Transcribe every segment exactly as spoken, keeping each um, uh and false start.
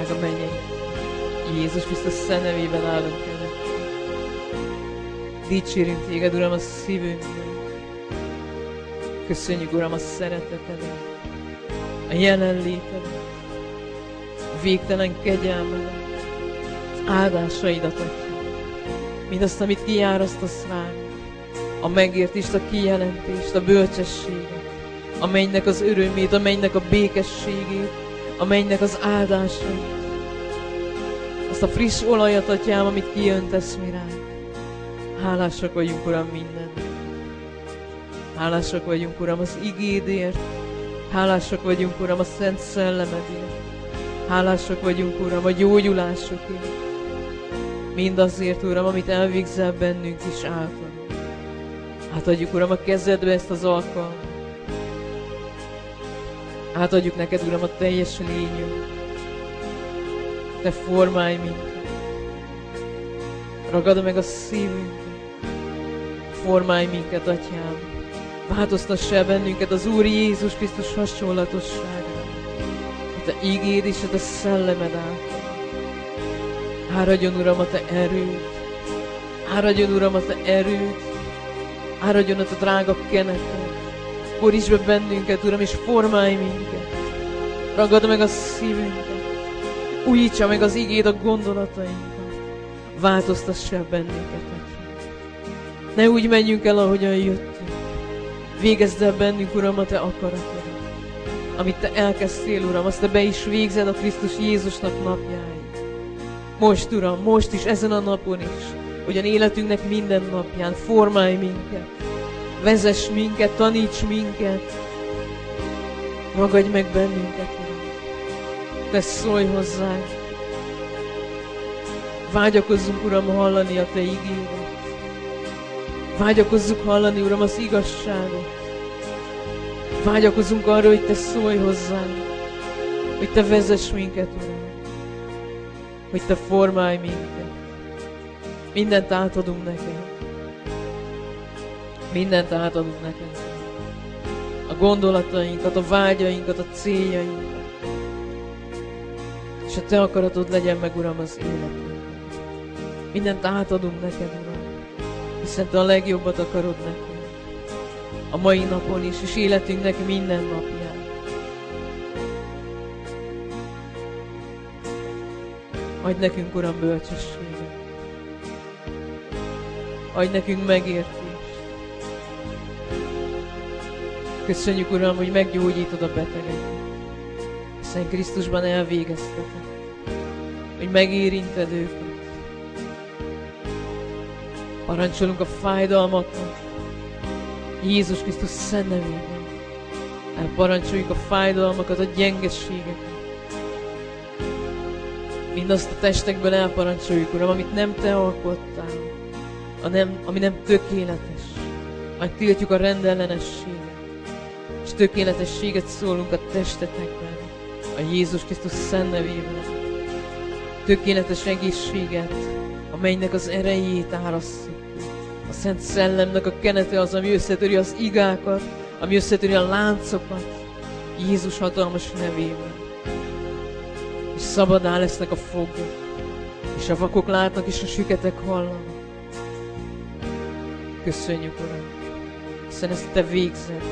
Drága mennyei, Jézus Krisztus szent nevében állunk előtt. Dicsérünk téged, Uram, a szívünkből. Köszönjük, Uram, a szeretetedet, a jelenlétedet, a végtelen kegyelmedet, az áldásaidat adjuk. Mindazt, amit kiárasztasz ránk, a megértést, a kijelentést, a bölcsességet, a mennynek az örömét, a mennynek a békességét, a mennynek az áldásait. Azt a friss olajat, Atyám, amit kijöntesz mi ránk. Hálásak vagyunk, Uram, minden. Hálásak vagyunk, Uram, az igédért. Hálásak vagyunk, Uram, a Szent Szellemedért. Hálásak vagyunk, Uram, a gyógyulásokért. Mindazért, Uram, amit elvégzel bennünk is által. Átadjuk, Uram, a kezedbe ezt az alkalmat. Átadjuk neked, Uram, a teljes lényünk. Te formálj minket. Ragad meg a szívünket. Formálj minket, Atyám. Változtass el bennünket az Úr Jézus Krisztus hasonlatosságára. A Te igéd és a Te szellemed által. Áradjon, Uram, a Te erőd. Áradjon, Uram, a Te erőd. Áradjon a Te drága keneted. Boríts be bennünket, Uram, és formálj minket. Ragad meg a szívünket. Újítsa meg az igéd a gondolatainkat. Változtass el bennünket, Atyám. Ne úgy menjünk el, ahogyan jöttünk. Végezd el bennünk, Uram, a Te akaratodat. Amit Te elkezdtél, Uram, azt Te be is végzed a Krisztus Jézusnak napjáig. Most, Uram, most is, ezen a napon is, ugyan életünknek minden napján, formálj minket. Vezess minket, taníts minket. Ragadj meg bennünket, Uram. Te szólj hozzánk. Vágyakozzunk, Uram, hallani a Te igédet. Vágyakozzunk hallani, Uram, az igazságot. Vágyakozzunk arra, hogy Te szólj hozzánk. Hogy Te vezess minket, Uram. Hogy Te formálj minket. Mindent átadunk neked. Mindent átadunk neked. A gondolatainkat, a vágyainkat, a céljainkat. És a Te akaratod legyen meg, Uram, az életünkben. Mindent átadunk neked, Uram. Hiszen Te a legjobbat akarod nekünk. A mai napon is, és életünknek minden napján. Adj nekünk, Uram, bölcsességet. Adj nekünk megértést. Köszönjük, Uram, hogy meggyógyítod a betegeket. Hiszen Krisztusban elvégezted. Hogy megérinted őket. Parancsolunk a fájdalmaknak. Jézus Krisztus szent nevében. Elparancsoljuk a fájdalmakat, a gyengeségeket. Mindazt a testekben elparancsoljuk, Uram, amit nem Te alkottál. A nem, ami nem tökéletes. Majd tiltjuk a rendellenességet. És tökéletességet szólunk a testetekben. A Jézus Krisztus szent nevében. Tökéletes egészséget, amelynek az erejét árasszuk. A Szent Szellemnek a kenete az, ami összetöri az igákat, ami összetöri a láncokat. Jézus hatalmas nevében. És szabadá lesznek a foglyok. És a vakok látnak, és a süketek hallanak. Köszönjük, Uram, hiszen ezt Te végzed.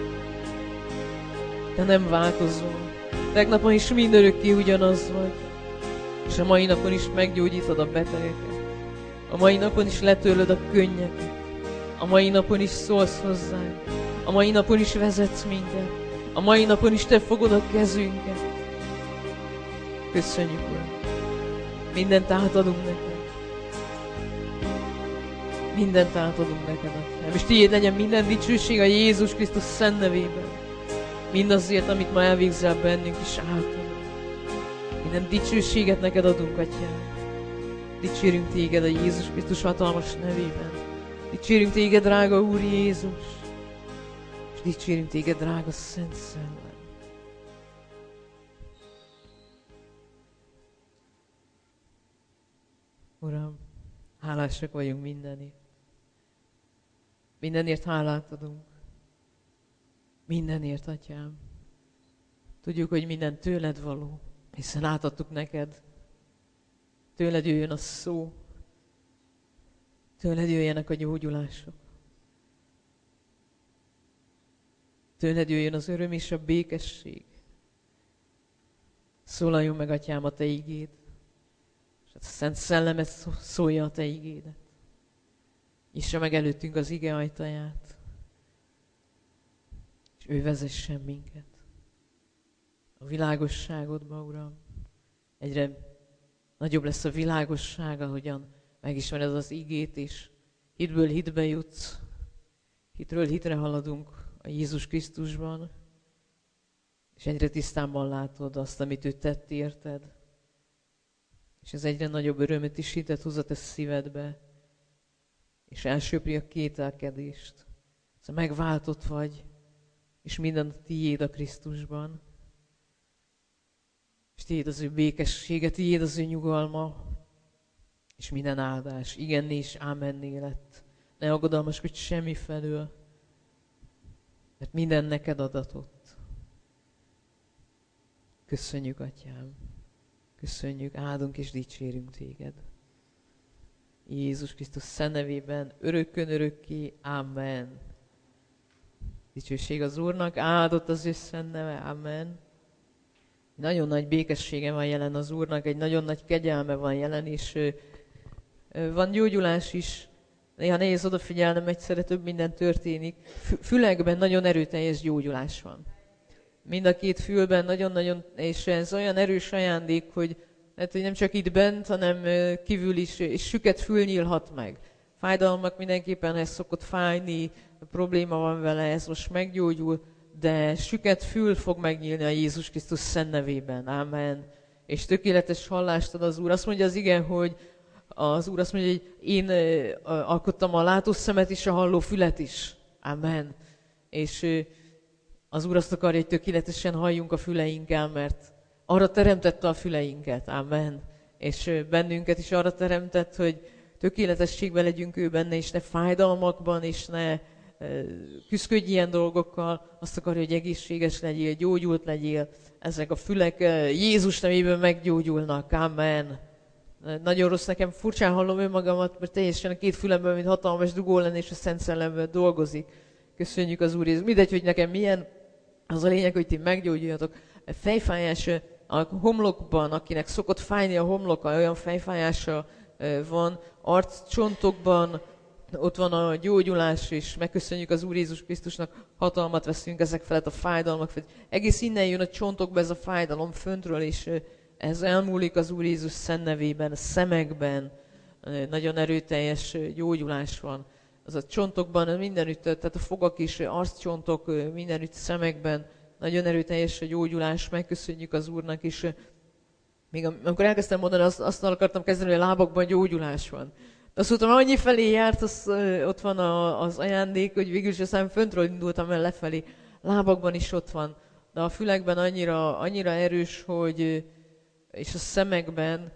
Te nem változol. Tegnapon is mindörökké ugyanaz vagy. És a mai napon is meggyógyítod a betegeket. A mai napon is letörlöd a könnyeket. A mai napon is szólsz hozzánk. A mai napon is vezetsz minket. A mai napon is Te fogod a kezünket. Köszönjük, Uram. Mindent átadunk neked. Mindent átadunk neked, Atyám. És Tiéd legyen minden dicsőség a Jézus Krisztus szent nevében. Mindazért, amit ma elvégzel bennünk is által. Minden dicsőséget neked adunk, Atyám. Dicsérünk Téged a Jézus Krisztus hatalmas nevében. Dicsérünk Téged, drága Úr Jézus. És dicsérünk Téged, drága Szent Szellem. Uram, hálásak vagyunk mindenért. Mindenért hálát adunk. Mindenért, Atyám. Tudjuk, hogy minden tőled való. hiszen átadtuk neked. Tőled jöjjön a szó, tőled jöjjenek a gyógyulások. Tőled jöjjön az öröm és a békesség. Szólaljon meg, Atyám, a Te igéd, és a Szent Szellemet szólja a Te igédet. Nyissa meg előttünk az ige ajtaját, és ő vezessen minket a világosságodba, Uram. Egyre nagyobb lesz a világosság, ahogyan megismered az igét, és hitből hitbe jutsz, hitről hitre haladunk a Jézus Krisztusban, és egyre tisztában látod azt, amit ő tett érted, és ez egyre nagyobb örömet is hitet hoz a te szívedbe, és elsöpri a kételkedést. Szóval megváltott vagy, és minden tiéd a Krisztusban. És tiéd az ő békessége, tiéd az ő nyugalma, és minden áldás. Igenné és ámenné lett. Ne aggodalmaskodj semmi felől, mert minden neked adatott. Köszönjük, Atyám. Köszönjük, áldunk és dicsérünk téged. Jézus Krisztus szent nevében, örökkön örökké, amen. Dicsőség az Úrnak, áldott az ő szent neve, amen. Nagyon nagy békessége van jelen az Úrnak, egy nagyon nagy kegyelme van jelen, és van gyógyulás is. Néha nehéz odafigyelnem, egyszerre több minden történik. Fülekben nagyon erőteljes gyógyulás van. Mind a két fülben nagyon-nagyon, és ez olyan erős ajándék, hogy lehet, hogy nem csak itt bent, hanem kívül is, és süket fül nyílhat meg. Fájdalmak mindenképpen, ez szokott fájni, probléma van vele, ez most meggyógyul, de süket fül fog megnyílni a Jézus Krisztus szent nevében. Amen. És tökéletes hallást ad az Úr. Azt mondja az igen, hogy az Úr azt mondja, hogy én alkottam a látószemet és a halló fület is. Amen. És az Úr azt akarja, hogy tökéletesen halljunk a füleinkkel, mert arra teremtette a füleinket. Amen. És bennünket is arra teremtett, hogy tökéletességben legyünk ő benne, és ne fájdalmakban, és ne küszködj ilyen dolgokkal. Azt akarja, hogy egészséges legyél, gyógyult legyél. Ezek a fülek Jézus nevében meggyógyulnak. Amen. Nagyon rossz, nekem furcsán hallom önmagamat, mert teljesen a két fülemben, mint hatalmas dugó lenne, és a Szent Szellemben dolgozik. Köszönjük az Úr Jézus. Mindegy, hogy nekem milyen, az a lényeg, hogy ti meggyógyuljatok. Fejfájás a homlokban, akinek szokott fájni a homloka, olyan fejfájása van, arccsontokban, ott van a gyógyulás, és megköszönjük az Úr Jézus Krisztusnak, hatalmat veszünk ezek felett a fájdalmak felett. Egész innen jön a csontokba ez a fájdalom föntről, és ez elmúlik az Úr Jézus szent nevében, a szemekben, nagyon erőteljes gyógyulás van. Az a csontokban mindenütt, tehát a fogak is, arccsontok mindenütt szemekben, nagyon erőteljes a gyógyulás, megköszönjük az Úrnak is. Még amikor elkezdtem mondani, azt, azt akartam kezdeni, hogy a lábakban gyógyulás van. De azt mondtam, annyi felé járt, az, ott van a, az ajándék, hogy végül is aztán föntről indultam el lefelé. Lábakban is ott van, de a fülekben annyira, annyira erős, hogy, és a szemekben,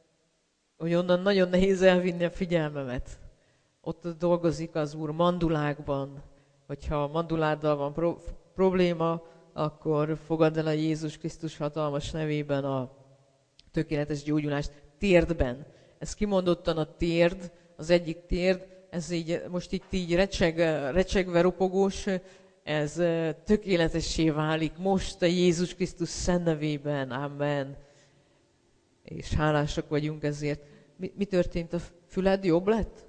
hogy onnan nagyon nehéz elvinni a figyelmemet. Ott dolgozik az Úr mandulákban, hogyha manduláddal van pro, probléma, akkor fogadd el a Jézus Krisztus hatalmas nevében a tökéletes gyógyulást térdben. Ez kimondottan a térd, az egyik térd, ez így, most itt így recseg, recsegve ropogós, ez tökéletessé válik most a Jézus Krisztus szent nevében. Amen. És hálásak vagyunk ezért. Mi, mi történt? A füled jobb lett?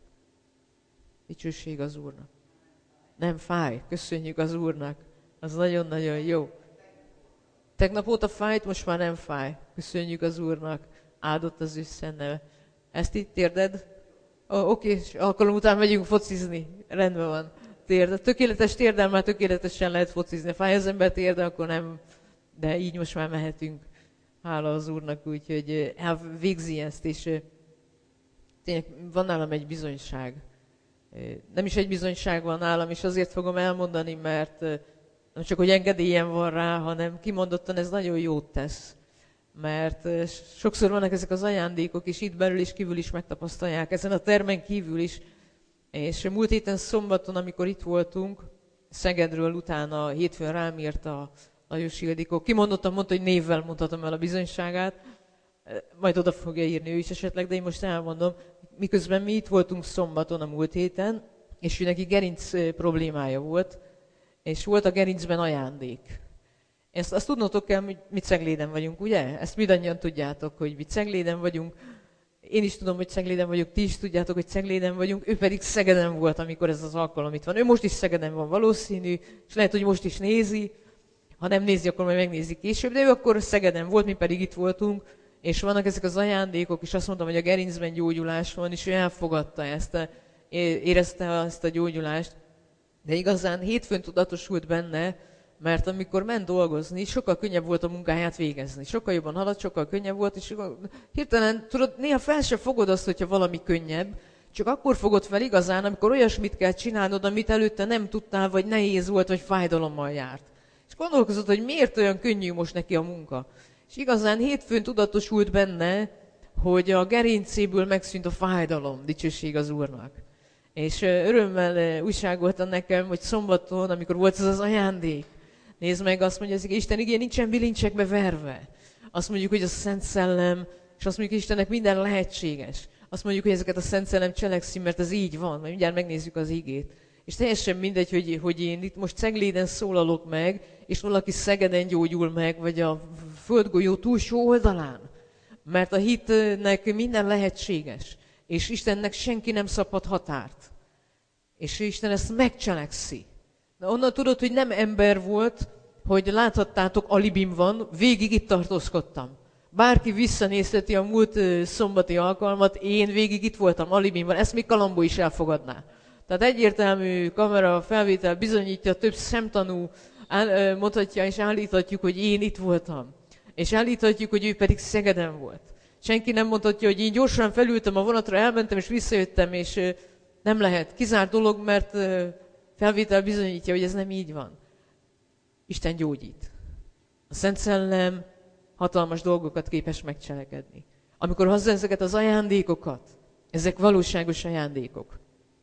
Dicsőség az Úrnak. Nem fáj. Köszönjük az Úrnak. Az nagyon-nagyon jó. Tegnap óta fájt, most már nem fáj. Köszönjük az Úrnak. Áldott az ő szent neve. Ezt itt térded? Oh, oké, és alkalom után megyünk focizni. Rendben van. Térd. Tökéletes térdel már tökéletesen lehet focizni. Fáj az ember térde, akkor nem. De így most már mehetünk. Hála az Úrnak, úgyhogy elvégzi ezt, és tényleg van nálam egy bizonyság. Nem is egy bizonyság van nálam, és azért fogom elmondani, mert nem csak, hogy engedélyem van rá, hanem kimondottan ez nagyon jót tesz. Mert sokszor vannak ezek az ajándékok, és itt belül és kívül is megtapasztalják, ezen a termen kívül is. És múlt héten szombaton, amikor itt voltunk, Szegedről utána hétfőn rám írt a, Lajos Ildikó. Kimondottan mondta, hogy névvel mondhatom el a bizonyságát. Majd oda fogja írni ő is esetleg, de én most elmondom. Miközben mi itt voltunk szombaton a múlt héten, és ő neki gerinc problémája volt, és volt a gerincben ajándék. Ezt azt tudnotok kell, hogy mi Cegléden vagyunk, ugye? Ezt mindannyian tudjátok, hogy mi Cegléden vagyunk. Én is tudom, hogy Cegléden vagyok, ti is tudjátok, hogy Cegléden vagyunk. Ő pedig Szegeden volt, amikor ez az alkalom itt van. Ő most is Szegeden van valószínű, és lehet, hogy most is nézi. Ha nem nézi, akkor majd megnézi később, de ő akkor Szegeden volt, mi pedig itt voltunk. És vannak ezek az ajándékok, és azt mondtam, hogy a gerincben gyógyulás van, és ő elfogadta ezt, a, érezte ezt a gyógyulást. De igazán hétfőn tudatosult benne, mert amikor ment dolgozni, sokkal könnyebb volt a munkáját végezni. Sokkal jobban haladt, sokkal könnyebb volt, és hirtelen, tudod, néha fel sem fogod azt, hogyha valami könnyebb, csak akkor fogod fel igazán, amikor olyasmit kell csinálnod, amit előtte nem tudtál, vagy nehéz volt, vagy fájdalommal járt. És gondolkozod, hogy miért olyan könnyű most neki a munka. És igazán hétfőn tudatosult benne, hogy a gerincéből megszűnt a fájdalom, dicsőség az Úrnak. És örömmel újságolta nekem, hogy szombaton, amikor volt ez az ajándék, nézd meg, azt mondja, hogy Isten igéje nincsen bilincsekbe verve. Azt mondjuk, hogy a Szent Szellem, és azt mondjuk, hogy Istennek minden lehetséges. Azt mondjuk, hogy ezeket a Szent Szellem cselekszi, mert ez így van. Majd mindjárt megnézzük az igét. És teljesen mindegy, hogy, hogy én itt most Cegléden szólalok meg, és valaki Szegeden gyógyul meg, vagy a földgolyó túlsó oldalán. Mert a hitnek minden lehetséges. És Istennek senki nem szabhat határt. És Isten ezt megcselekszi. De onnan tudod, hogy nem ember volt, hogy láthattátok, alibim van, végig itt tartózkodtam. Bárki visszanézheti a múlt szombati alkalmat, én végig itt voltam, alibim van. Ezt még Kalambó is elfogadná. Tehát egyértelmű kamera felvétel bizonyítja, több szemtanú mondhatja és állíthatjuk, hogy én itt voltam. És állíthatjuk, hogy ő pedig Szegeden volt. Senki nem mondhatja, hogy én gyorsan felültem a vonatra, elmentem és visszajöttem, és nem lehet. Kizárt dolog, mert felvétel bizonyítja, hogy ez nem így van. Isten gyógyít. A Szent Szellem hatalmas dolgokat képes megcselekedni. Amikor hozzá ezeket az ajándékokat, ezek valóságos ajándékok,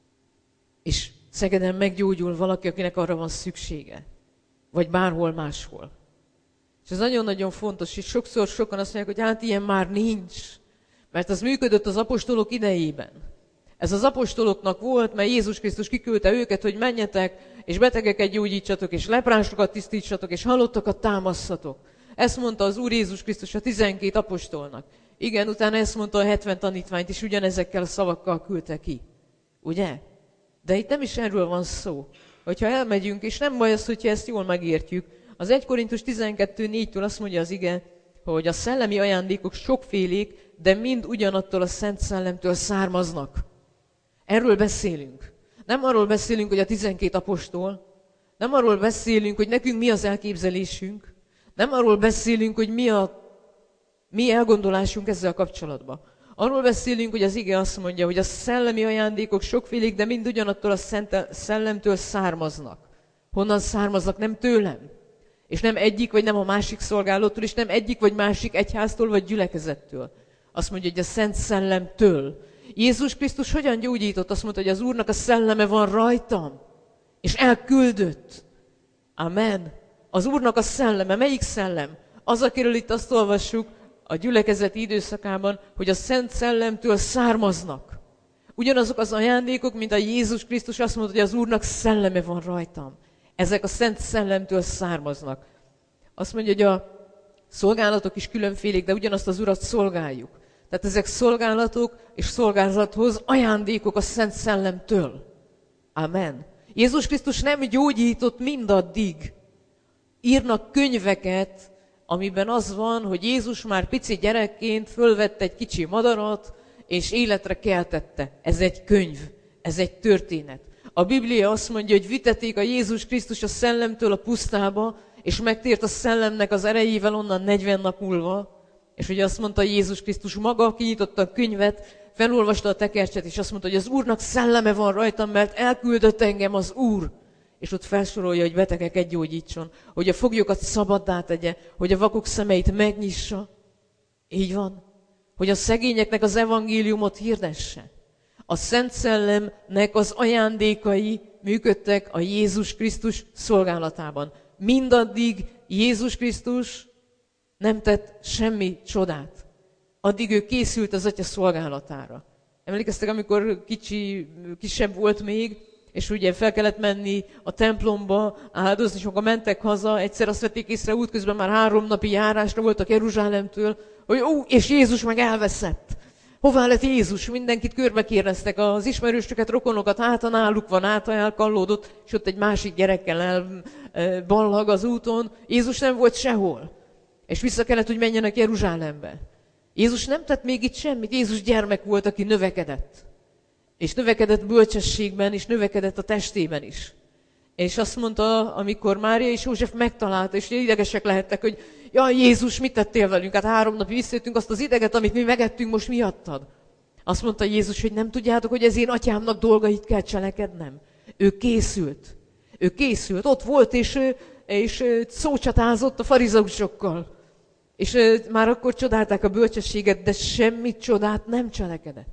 és Szegeden meggyógyul valaki, akinek arra van szüksége, vagy bárhol máshol. És ez nagyon-nagyon fontos, és sokszor sokan azt mondják, hogy hát ilyen már nincs, mert az működött az apostolok idejében. Ez az apostoloknak volt, mert Jézus Krisztus kiküldte őket, hogy menjetek, és betegeket gyógyítsatok, és leprásokat tisztítsatok, és halottakat támasszatok. Ezt mondta az Úr Jézus Krisztus a tizenkét apostolnak. Igen, utána ezt mondta a hetven tanítványt, és ugyanezekkel a szavakkal küldte ki. Ugye? De itt nem is erről van szó. Hogyha elmegyünk, és nem baj az, hogyha ezt jól megértjük, az egy Korintus tizenkettő négytől azt mondja az ige, hogy a szellemi ajándékok sokfélék, de mind ugyanattól a Szent Szellemtől származnak. Erről beszélünk. Nem arról beszélünk, hogy a tizenkét apostol, nem arról beszélünk, hogy nekünk mi az elképzelésünk, nem arról beszélünk, hogy mi a mi elgondolásunk ezzel kapcsolatban. Arról beszélünk, hogy az ige azt mondja, hogy a szellemi ajándékok sokfélék, de mind ugyanattól a Szent Szellemtől származnak. Honnan származnak? Nem tőlem. És nem egyik, vagy nem a másik szolgálótól, és nem egyik, vagy másik egyháztól, vagy gyülekezettől. Azt mondja, hogy a Szent Szellemtől. Jézus Krisztus hogyan gyógyított? Azt mondta, hogy az Úrnak a szelleme van rajtam, és elküldött. Amen. Az Úrnak a szelleme. Melyik szellem? Az, akiről itt azt olvassuk a gyülekezeti időszakában, hogy a Szent Szellemtől származnak. Ugyanazok az ajándékok, mint a Jézus Krisztus azt mondta, hogy az Úrnak szelleme van rajtam. Ezek a Szent Szellemtől származnak. Azt mondja, hogy a szolgálatok is különfélék, de ugyanazt az Urat szolgáljuk. Tehát ezek szolgálatok és szolgálathoz ajándékok a Szent Szellemtől. Amen. Jézus Krisztus nem gyógyított mindaddig. Írnak könyveket, amiben az van, hogy Jézus már pici gyerekként fölvette egy kicsi madarat, és életre keltette. Ez egy könyv, ez egy történet. A Biblia azt mondja, hogy vitették a Jézus Krisztus a szellemtől a pusztába, és megtért a szellemnek az erejével onnan negyven nap múlva, és ugye azt mondta Jézus Krisztus maga, kinyitotta a könyvet, felolvasta a tekercset, és azt mondta, hogy az Úrnak szelleme van rajtam, mert elküldött engem az Úr. És ott felsorolja, hogy betegeket gyógyítson, hogy a foglyokat szabaddá tegye, hogy a vakok szemeit megnyissa. Így van. Hogy a szegényeknek az evangéliumot hirdesse. A Szent Szellemnek az ajándékai működtek a Jézus Krisztus szolgálatában. Mindaddig, Jézus Krisztus nem tett semmi csodát. Addig ő készült az Atya szolgálatára. Emlékeztek, amikor kicsi, kisebb volt még, és ugye fel kellett menni a templomba áldozni, és amikor mentek haza, egyszer azt vették észre, útközben már három napi járásra voltak Jeruzsálemtől, hogy ó, és Jézus meg elveszett. Hová lett Jézus? Mindenkit körbe kérdeztek, az ismerősöket, rokonokat, hát náluk van, hát elkallódott, és ott egy másik gyerekkel elballag az úton. Jézus nem volt sehol. És vissza kellett, hogy menjenek Jeruzsálembe. Jézus nem tett még itt semmit. Jézus gyermek volt, aki növekedett. És növekedett bölcsességben, és növekedett a testében is. És azt mondta, amikor Mária és József megtalálta, és idegesek lehettek, hogy jaj, Jézus, mit tettél velünk? Hát három napig visszajöttünk, azt az ideget, amit mi megettünk, most miattad. Azt mondta Jézus, hogy nem tudjátok, hogy ez én atyámnak dolgait kell cselekednem. Ő készült. Ő készült. Ott volt, és, és szócsatázott a farizeusokkal. És már akkor csodálták a bölcsességet, de semmi csodát nem cselekedett.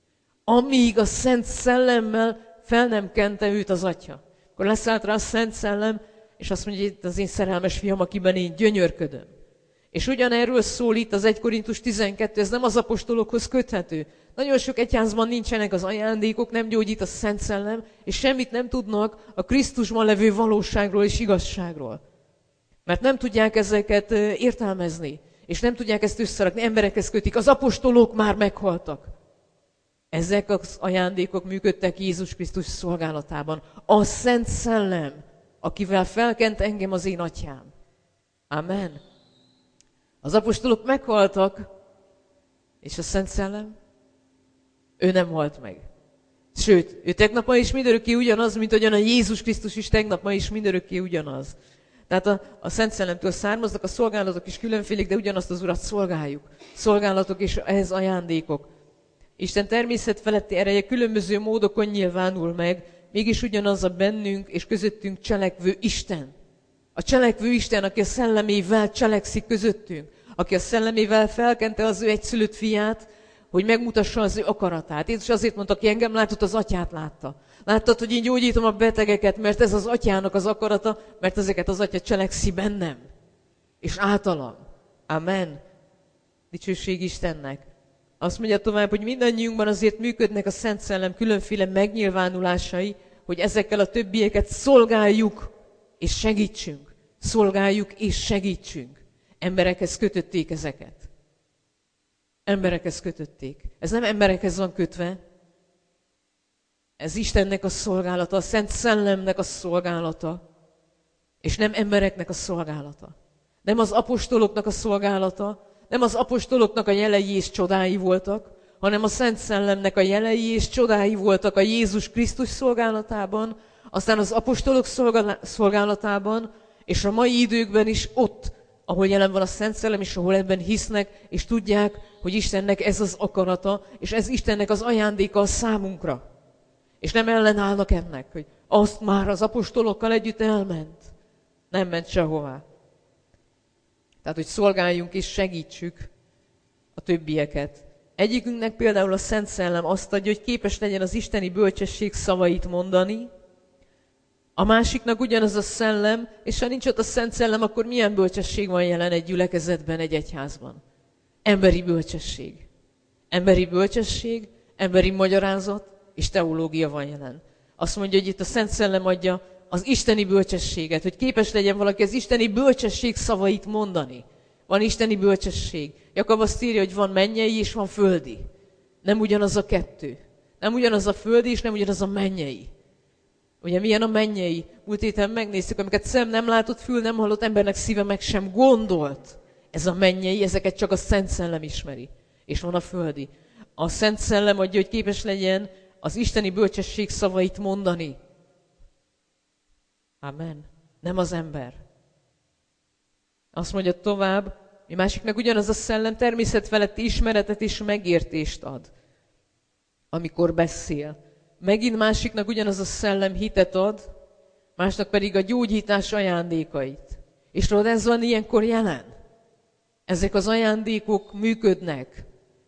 Amíg a Szent Szellemmel fel nem kente őt az Atya. Akkor leszállt rá a Szent Szellem, és azt mondja, hogy itt az én szerelmes fiam, akiben én gyönyörködöm. És ugyanerről szól itt az egy Korintus tizenkettő, ez nem az apostolokhoz köthető. Nagyon sok egyházban nincsenek az ajándékok, nem gyógyít a Szent Szellem, és semmit nem tudnak a Krisztusban levő valóságról és igazságról. Mert nem tudják ezeket értelmezni, és nem tudják ezt összerakni, emberekhez kötik. Az apostolok már meghaltak. Ezek az ajándékok működtek Jézus Krisztus szolgálatában. A Szent Szellem, akivel felkent engem az én atyám. Amen. Az apostolok meghaltak, és a Szent Szellem, ő nem halt meg. Sőt, ő tegnap ma is mindörökké ugyanaz, mint ahogyan a Jézus Krisztus is tegnap ma is mindörökké ugyanaz. Tehát a, a Szent Szellemtől származnak, a szolgálatok is különfélék, de ugyanazt az Urat szolgáljuk. Szolgálatok és ehhez ajándékok. Isten természet feletti ereje különböző módokon nyilvánul meg, mégis ugyanaz a bennünk és közöttünk cselekvő Isten. A cselekvő Isten, aki a szellemével cselekszik közöttünk, aki a szellemével felkente az ő egyszülött fiát, hogy megmutassa az ő akaratát. Jézus azért mondta, aki engem látott, az atyát látta. Láttad, hogy én gyógyítom a betegeket, mert ez az atyának az akarata, mert ezeket az atya cselekszi bennem. És általam. Amen. Dicsőség Istennek. Azt mondja tovább, hogy mindannyiunkban azért működnek a Szent Szellem különféle megnyilvánulásai, hogy ezekkel a többieket szolgáljuk és segítsünk. Szolgáljuk és segítsünk. Emberekhez kötötték ezeket. Emberekhez kötötték. Ez nem emberekhez van kötve. Ez Istennek a szolgálata, a Szent Szellemnek a szolgálata. És nem embereknek a szolgálata. Nem az apostoloknak a szolgálata, nem az apostoloknak a jelei és csodái voltak, hanem a Szent Szellemnek a jelei és csodái voltak a Jézus Krisztus szolgálatában, aztán az apostolok szolgálatában, és a mai időkben is ott, ahol jelen van a Szent Szellem, és ahol ebben hisznek, és tudják, hogy Istennek ez az akarata, és ez Istennek az ajándéka a számunkra. És nem ellenállnak ennek, hogy azt már az apostolokkal együtt elment. Nem ment sehová. Tehát, hogy szolgáljunk és segítsük a többieket. Egyikünknek például a Szent Szellem azt adja, hogy képes legyen az isteni bölcsesség szavait mondani, a másiknak ugyanaz a szellem, és ha nincs ott a Szent Szellem, akkor milyen bölcsesség van jelen egy gyülekezetben, egy egyházban? Emberi bölcsesség. Emberi bölcsesség, emberi magyarázat és teológia van jelen. Azt mondja, hogy itt a Szent Szellem adja az isteni bölcsességet, hogy képes legyen valaki az isteni bölcsesség szavait mondani. Van isteni bölcsesség. Jakab azt írja, hogy van mennyei és van földi. Nem ugyanaz a kettő. Nem ugyanaz a földi és nem ugyanaz a mennyei. Ugye milyen a mennyei? Múlt héten megnéztük, amiket szem nem látott, fül nem hallott, embernek szíve meg sem gondolt. Ez a mennyei, ezeket csak a Szent Szellem ismeri. És van a földi. A Szent Szellem adja, hogy képes legyen az isteni bölcsesség szavait mondani. Amen. Nem az ember. Azt mondja tovább, mi másiknak ugyanaz a szellem természet feletti ismeretet és megértést ad, amikor beszél. Megint másiknak ugyanaz a szellem hitet ad, másnak pedig a gyógyítás ajándékait. És tudod, ez van ilyenkor jelen. Ezek az ajándékok működnek.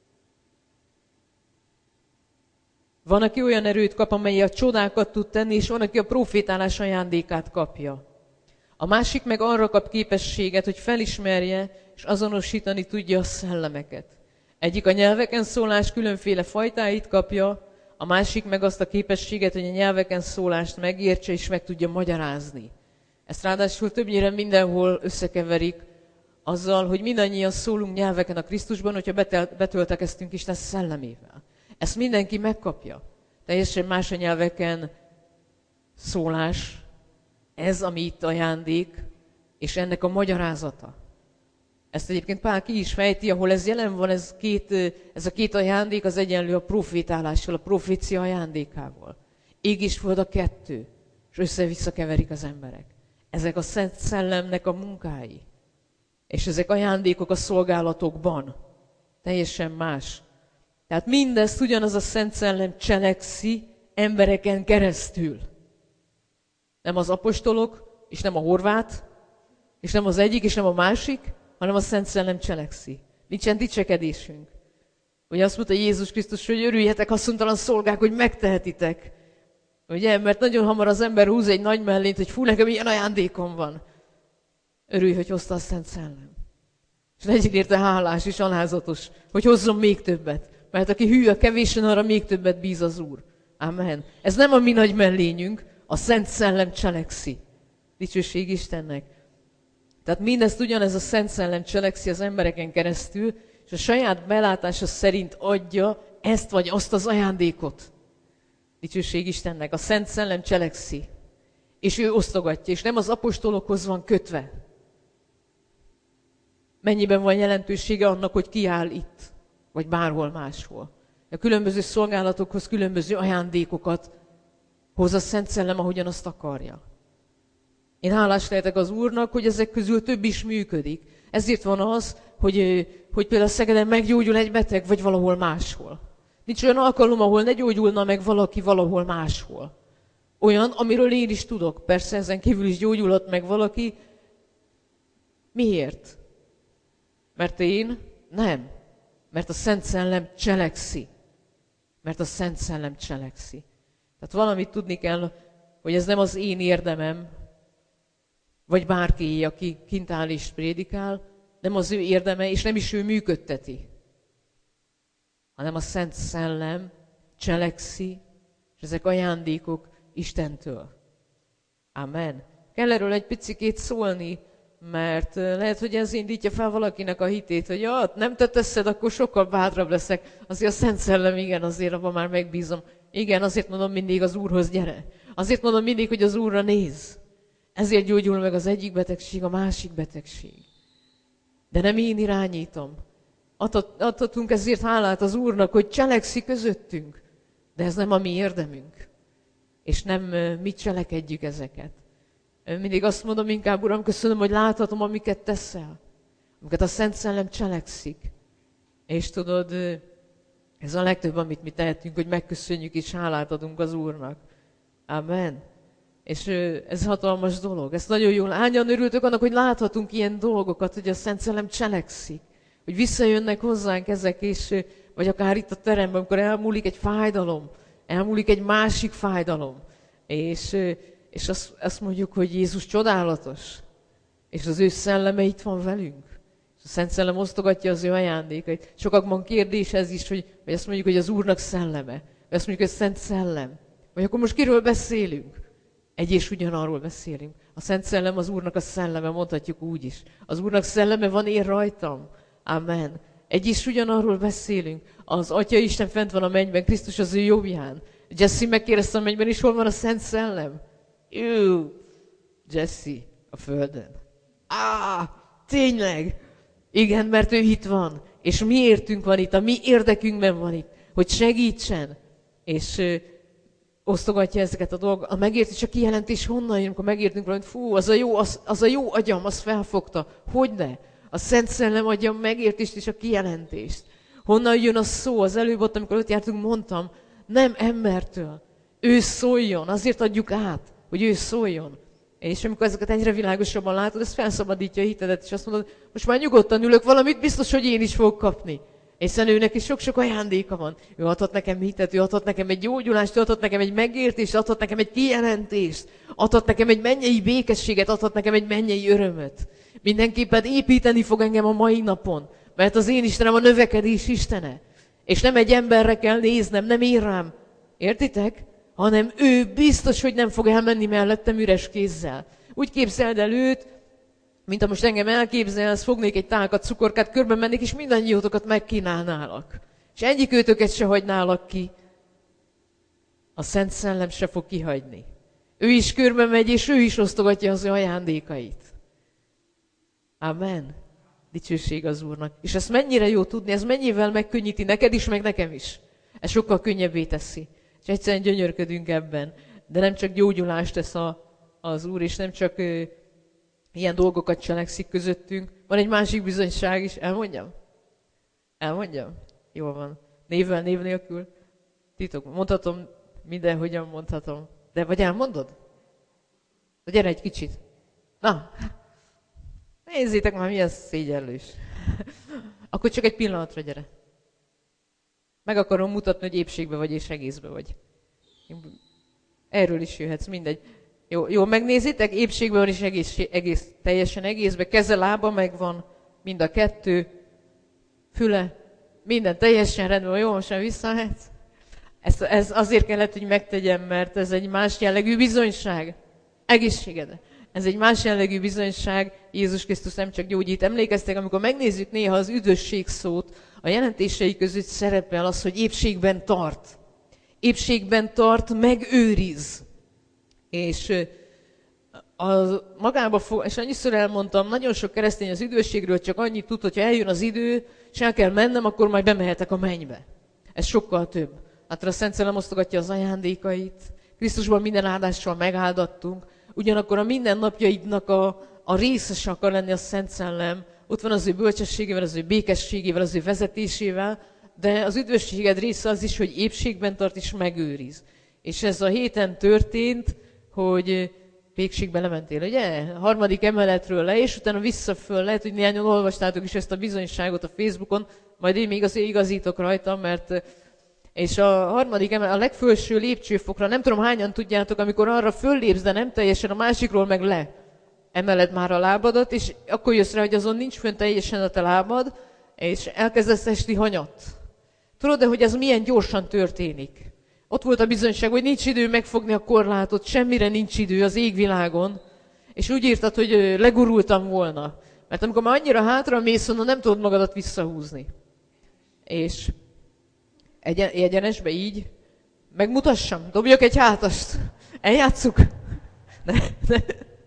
Van, aki olyan erőt kap, amely a csodákat tud tenni, és van, aki a profétálás ajándékát kapja. A másik meg arra kap képességet, hogy felismerje és azonosítani tudja a szellemeket. Egyik a nyelveken szólás különféle fajtáit kapja, a másik meg azt a képességet, hogy a nyelveken szólást megértse és meg tudja magyarázni. Ezt ráadásul többnyire mindenhol összekeverik azzal, hogy mindannyian szólunk nyelveken a Krisztusban, hogyha betöltekeztünk Isten szellemével. Ezt mindenki megkapja. Teljesen más a nyelveken szólás, ez, ami itt ajándék, és ennek a magyarázata. Ezt egyébként Pál ki is fejti, ahol ez jelen van, ez, két, ez a két ajándék az egyenlő a profétálással, a profécia ajándékával. Ég és föld a kettő, és össze-vissza keverik az emberek. Ezek a Szent Szellemnek a munkái. És ezek ajándékok a szolgálatokban. Teljesen más. Tehát mindezt ugyanaz a Szent Szellem cselekszi embereken keresztül. Nem az apostolok, és nem a horvát, és nem az egyik, és nem a másik, hanem a Szent Szellem cselekszi. Nincsen dicsekedésünk. Ugye azt mondta Jézus Krisztus, hogy örüljetek, haszontalan szolgák, hogy megtehetitek. Ugye, mert nagyon hamar az ember húz egy nagy mellényt, hogy fú, nekem ilyen ajándékom van. Örülj, hogy hozta a Szent Szellem. És legyél érte hálás és alázatos, hogy hozzon még többet. Mert aki hű a kevésen, arra még többet bíz az Úr. Amen. Ez nem a mi nagy mellényünk, a Szent Szellem cselekszi. Dicsőség Istennek. Tehát mindezt ugyanez a Szent Szellem cselekszi az embereken keresztül, és a saját belátása szerint adja ezt vagy azt az ajándékot. Dicsőség Istennek. A Szent Szellem cselekszi. És ő osztogatja, és nem az apostolokhoz van kötve. Mennyiben van jelentősége annak, hogy ki áll itt, vagy bárhol máshol. A különböző szolgálatokhoz különböző ajándékokat hoz a Szent Szellem, ahogyan azt akarja. Én hálás lehetek az Úrnak, hogy ezek közül több is működik. Ezért van az, hogy, hogy például Szegeden meggyógyul egy beteg, vagy valahol máshol. Nincs olyan alkalom, ahol ne gyógyulna meg valaki valahol máshol. Olyan, amiről én is tudok. Persze ezen kívül is gyógyulhat meg valaki. Miért? Mert én? Nem. Mert a Szent Szellem cselekszi. Mert a Szent Szellem cselekszi. Tehát valamit tudni kell, hogy ez nem az én érdemem, vagy bárki, aki kint áll és prédikál, nem az ő érdeme, és nem is ő működteti, hanem a Szent Szellem cselekszi, és ezek ajándékok Istentől. Amen. Kell erről egy picikét szólni, mert lehet, hogy ez indítja fel valakinek a hitét, hogy ja, nem te teszed, akkor sokkal bátrabb leszek. Azért a Szent Szellem, igen, azért abban már megbízom. Igen, azért mondom mindig az Úrhoz gyere. Azért mondom mindig, hogy az Úrra néz. Ezért gyógyul meg az egyik betegség, a másik betegség. De nem én irányítom. Adhatunk ezért hálát az Úrnak, hogy cselekszi közöttünk. De ez nem a mi érdemünk. És nem mi cselekedjük ezeket. Mindig azt mondom inkább, Uram, köszönöm, hogy láthatom, amiket teszel. Amiket a Szent Szellem cselekszik. És tudod, ez a legtöbb, amit mi tehetünk, hogy megköszönjük és hálát adunk az Úrnak. Amen. És ez hatalmas dolog. Ezt nagyon jól hányan örültök annak, hogy láthatunk ilyen dolgokat, hogy a Szent Szellem cselekszik. Hogy visszajönnek hozzánk ezek, és vagy akár itt a teremben, amikor elmúlik egy fájdalom, elmúlik egy másik fájdalom. És, és azt, azt mondjuk, hogy Jézus csodálatos. És az ő szelleme itt van velünk. És a Szent Szellem osztogatja az ő ajándékait. Sokakban kérdés ez is, hogy, vagy azt mondjuk, hogy az Úrnak szelleme. Vagy azt mondjuk, hogy Szent Szellem. Vagy akkor most kiről beszélünk? Egy és ugyanarról beszélünk. A Szent Szellem az Úrnak a szelleme, mondhatjuk úgy is. Az Úrnak szelleme van én rajtam. Amen. Egy és ugyanarról beszélünk. Az Atya Isten fent van a mennyben, Krisztus az ő jobbján. Jesse megkérdezte a mennyben is, hol van a Szent Szellem? Ő, Jesse, a földön. Á, tényleg? Igen, mert ő itt van. És mi értünk van itt, a mi érdekünkben van itt, hogy segítsen. És ö, osztogatja ezeket a dolgokat. A megértés, a kijelentés honnan jön, amikor megértünk valamit, fú, az a jó, az, az a jó agyam, az felfogta. Hogyne? A Szent Szellem adja a megértést és a kijelentést. Honnan jön a szó? Az előbb ott, amikor ott jártunk, mondtam, nem embertől. Ő szóljon, azért adjuk át, hogy ő szóljon. És amikor ezeket egyre világosabban látod, ez felszabadítja a hitedet, és azt mondod, most már nyugodtan ülök, valamit biztos, hogy én is fogok kapni. Hiszen őnek is sok-sok ajándéka van. Ő adhat nekem hitet, ő adhat nekem egy gyógyulást, ő adhat nekem egy megértést, adhat nekem egy kijelentést, adhat nekem egy mennyei békességet, adhat nekem egy mennyei örömöt. Mindenképpen építeni fog engem a mai napon, mert az én Istenem a növekedés Istene. És nem egy emberre kell néznem, nem én rám. Értitek? Hanem ő biztos, hogy nem fog elmenni mellettem üres kézzel. Úgy képzeld el őt, mint ha most engem elképzelsz, fognék egy tálkat cukorkát, körbe mennék, és mindannyiótokat megkínálnálak. És egyik őtöket se hagynálak ki. A Szent Szellem se fog kihagyni. Ő is körbe megy, és ő is osztogatja az ő ajándékait. Amen. Dicsőség az Úrnak. És ezt mennyire jó tudni, ez mennyivel megkönnyíti neked is, meg nekem is. Ez sokkal könnyebbé teszi. És egyszerűen gyönyörködünk ebben. De nem csak gyógyulást tesz a, az Úr, és nem csak ö, ilyen dolgokat cselekszik közöttünk. Van egy másik bizonyság is. Elmondjam? Elmondjam? Jól van. Névvel, név nélkül. Titok. Mondhatom, mindenhogyan mondhatom. De vagy elmondod? De gyere egy kicsit. Na, nézzétek már, milyen szégyellős. Akkor csak egy pillanatra gyere. Meg akarom mutatni, hogy épségbe vagy és egészbe vagy. Erről is jöhetsz, mindegy. Jó, jó megnézitek? Épségbe van és egész, egész, teljesen egészbe. Keze, lába megvan, mind a kettő. Füle, minden teljesen rendben van. Jó, most már visszahetsz? Ez, ez azért kellett, hogy megtegyem, mert ez egy más jellegű bizonyság. Egészséged. Ez egy más jellegű bizonyság. Jézus Krisztus nem csak gyógyít. Emlékeztek, amikor megnézzük néha az üdvösség szót, a jelentései között szerepel az, hogy épségben tart. Épségben tart, megőriz. És a, magába fog, és annyiszor elmondtam, nagyon sok keresztény az üdvösségről csak annyit tud, hogyha eljön az idő, és el kell mennem, akkor majd bemehetek a mennybe. Ez sokkal több. Hát a Szent Szellem osztogatja az ajándékait, Krisztusban minden áldással megáldattunk, ugyanakkor a mindennapjaidnak a, a részes akar lenni a Szent Szellem, ott van az ő bölcsességével, az ő békességével, az ő vezetésével, de az üdvösséged része az is, hogy épségben tart és megőriz. És ez a héten történt, hogy pékségbe lementél, ugye? A harmadik emeletről le, és utána visszaföl. Lehet, hogy néhányan olvastátok is ezt a bizonyságot a Facebookon, majd én még azért igazítok rajta, mert és a harmadik emelet, a legfelső lépcsőfokra, nem tudom hányan tudjátok, amikor arra föllépsz, de nem teljesen, a másikról meg le. Emeled már a lábadat, és akkor jössz rá, hogy azon nincs fönn teljesen a te lábad, és elkezdesz esni hanyat. Tudod-e, hogy ez milyen gyorsan történik? Ott volt a bizonyság, hogy nincs idő megfogni a korlátot, semmire nincs idő az égvilágon, és úgy írtad, hogy legurultam volna. Mert amikor már annyira hátra mész, onnan nem tudod magadat visszahúzni. És egyen, egyenesbe így, megmutassam, dobjak egy hátast, eljátsszuk? Ne, ne.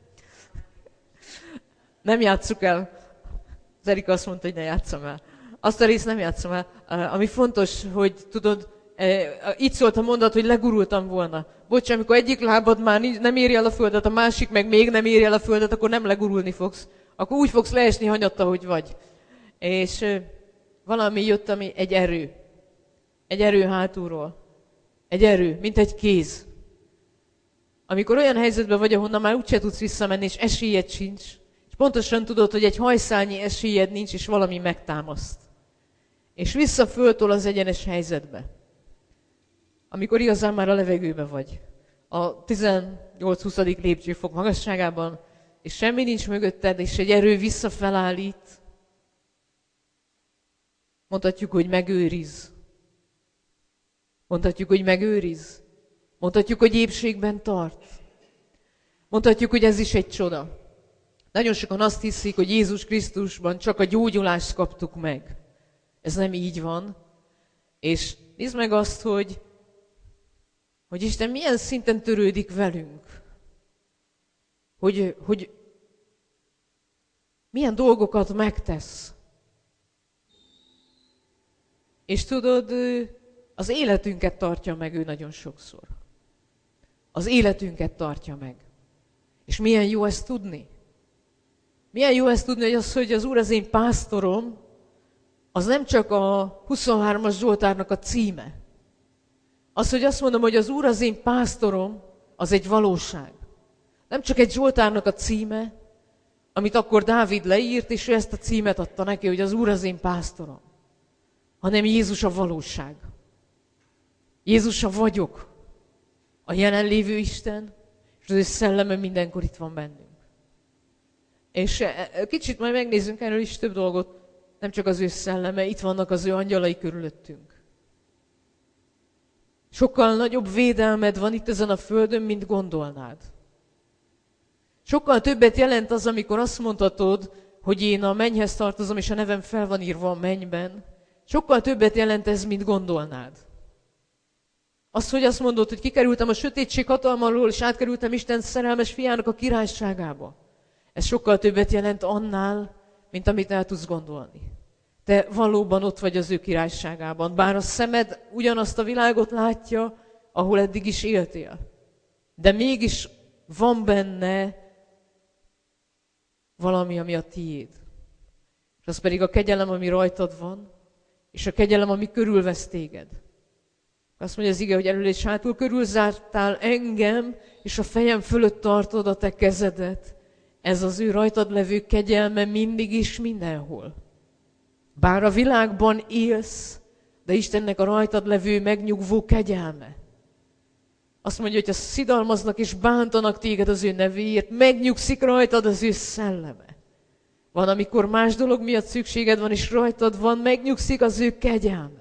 Nem játsszuk el. Az Erika azt mondta, hogy ne játsszam el. Azt a részt nem játsszam el. Ami fontos, hogy tudod, így szólt a mondat, hogy legurultam volna. Bocs, amikor egyik lábad már nem éri el a földet, a másik meg még nem éri el a földet, akkor nem legurulni fogsz. Akkor úgy fogsz leesni hanyatta, hogy vagy. És valami jött, ami egy erő. Egy erő hátulról. Egy erő, mint egy kéz. Amikor olyan helyzetben vagy, ahonnan már úgyse tudsz visszamenni, és esélyed sincs, és pontosan tudod, hogy egy hajszálnyi esélyed nincs, és valami megtámaszt. És vissza föltol az egyenes helyzetbe. Amikor igazán már a levegőbe vagy. A tizennyolc-huszadik lépcsőfok magasságában, és semmi nincs mögötted, és egy erő visszafelállít. Mondhatjuk, hogy megőriz. Mondhatjuk, hogy megőriz. Mondhatjuk, hogy épségben tart. Mondhatjuk, hogy ez is egy csoda. Nagyon sokan azt hiszik, hogy Jézus Krisztusban csak a gyógyulást kaptuk meg. Ez nem így van. És nézd meg azt, hogy, hogy Isten milyen szinten törődik velünk. Hogy, hogy milyen dolgokat megtesz. És tudod, az életünket tartja meg ő nagyon sokszor. Az életünket tartja meg. És milyen jó ezt tudni. Milyen jó ezt tudni, hogy az, hogy az Úr az én pásztorom, az nem csak a huszonhármas Zsoltárnak a címe. Az, hogy azt mondom, hogy az Úr az én pásztorom, az egy valóság. Nem csak egy Zsoltárnak a címe, amit akkor Dávid leírt, és ő ezt a címet adta neki, hogy az Úr az én pásztorom. hanem Jézus a valóság. Jézus a vagyok, a jelenlévő Isten, és az ő szelleme mindenkor itt van bennünk. És kicsit majd megnézzünk erről is több dolgot, nem csak az ő szelleme, itt vannak az ő angyalai körülöttünk. Sokkal nagyobb védelmed van itt ezen a földön, mint gondolnád. Sokkal többet jelent az, amikor azt mondhatod, hogy én a mennyhez tartozom, és a nevem fel van írva a mennyben. Sokkal többet jelent ez, mint gondolnád. Az, hogy azt mondod, hogy kikerültem a sötétség hatalmáról, és átkerültem Isten szerelmes fiának a királyságába. Ez sokkal többet jelent annál, mint amit el tudsz gondolni. Te valóban ott vagy az ő királyságában, bár a szemed ugyanazt a világot látja, ahol eddig is éltél. De mégis van benne valami, ami a tiéd. És az pedig a kegyelem, ami rajtad van, és a kegyelem, ami körülvesz téged. Azt mondja az ige, hogy elől és hátul körülzártál engem, és a fejem fölött tartod a te kezedet. Ez az ő rajtad levő kegyelme mindig is mindenhol. Bár a világban élsz, de Istennek a rajtad levő megnyugvó kegyelme. Azt mondja, hogy ha szidalmaznak és bántanak téged az ő nevéért, megnyugszik rajtad az ő szelleme. Van, amikor más dolog miatt szükséged van, és rajtad van, megnyugszik az ő kegyelme.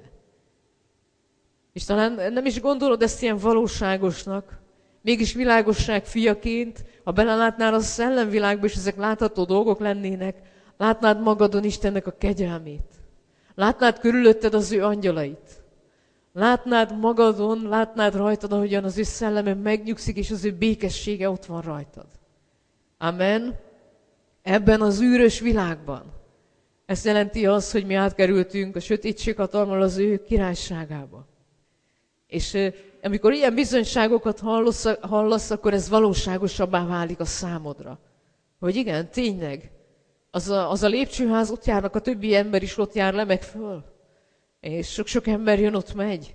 És talán nem is gondolod ezt ilyen valóságosnak, mégis világosság fiaként, ha belelátnál a szellemvilágba, és ezek látható dolgok lennének, látnád magadon Istennek a kegyelmét. Látnád körülötted az ő angyalait. Látnád magadon, látnád rajtad, ahogyan az ő szelleme megnyugszik, és az ő békessége ott van rajtad. Amen. Ebben az űrös világban. Ez jelenti azt, hogy mi átkerültünk a sötétség hatalmáról az ő királyságába. És amikor ilyen bizonyságokat hallasz, hallasz, akkor ez valóságosabbá válik a számodra. Hogy igen, tényleg, az a, az a lépcsőház, ott járnak, a többi ember is ott jár le meg föl. És sok-sok ember jön, ott megy.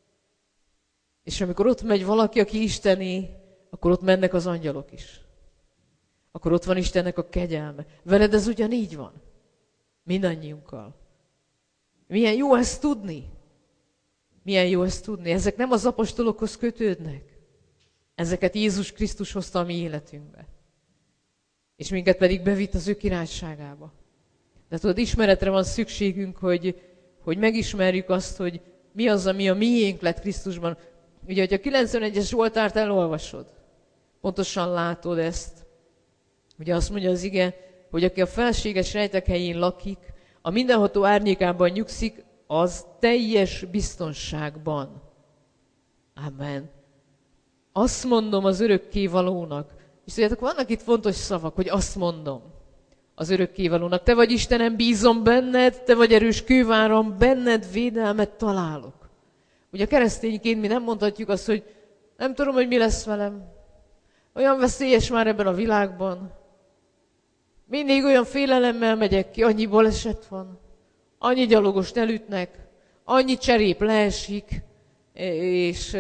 És amikor ott megy valaki, aki Istené, akkor ott mennek az angyalok is. Akkor ott van Istennek a kegyelme. Veled ez ugyanígy van. Mindannyiunkkal. Milyen jó ezt tudni. Milyen jó ezt tudni. Ezek nem az apostolokhoz kötődnek. Ezeket Jézus Krisztus hozta a mi életünkbe. És minket pedig bevitt az ő királyságába. De tudod, ismeretre van szükségünk, hogy, hogy megismerjük azt, hogy mi az, ami a miénk lett Krisztusban. Ugye, hogy a kilencvenegyes Zsoltárt elolvasod, pontosan látod ezt. Ugye azt mondja az ige, hogy aki a felséges rejtek helyén lakik, a mindenható árnyékában nyugszik, az teljes biztonságban. Amen. Azt mondom az örökkévalónak, és tudjátok, vannak itt fontos szavak, hogy azt mondom az örökkévalónak. Te vagy Istenem, bízom benned, te vagy erős kőváram, benned védelmet találok. Ugye keresztényként mi nem mondhatjuk azt, hogy nem tudom, hogy mi lesz velem. Olyan veszélyes már ebben a világban. Mindig olyan félelemmel megyek ki, annyi baleset van. Annyi gyalogost elütnek, annyi cserép leesik, és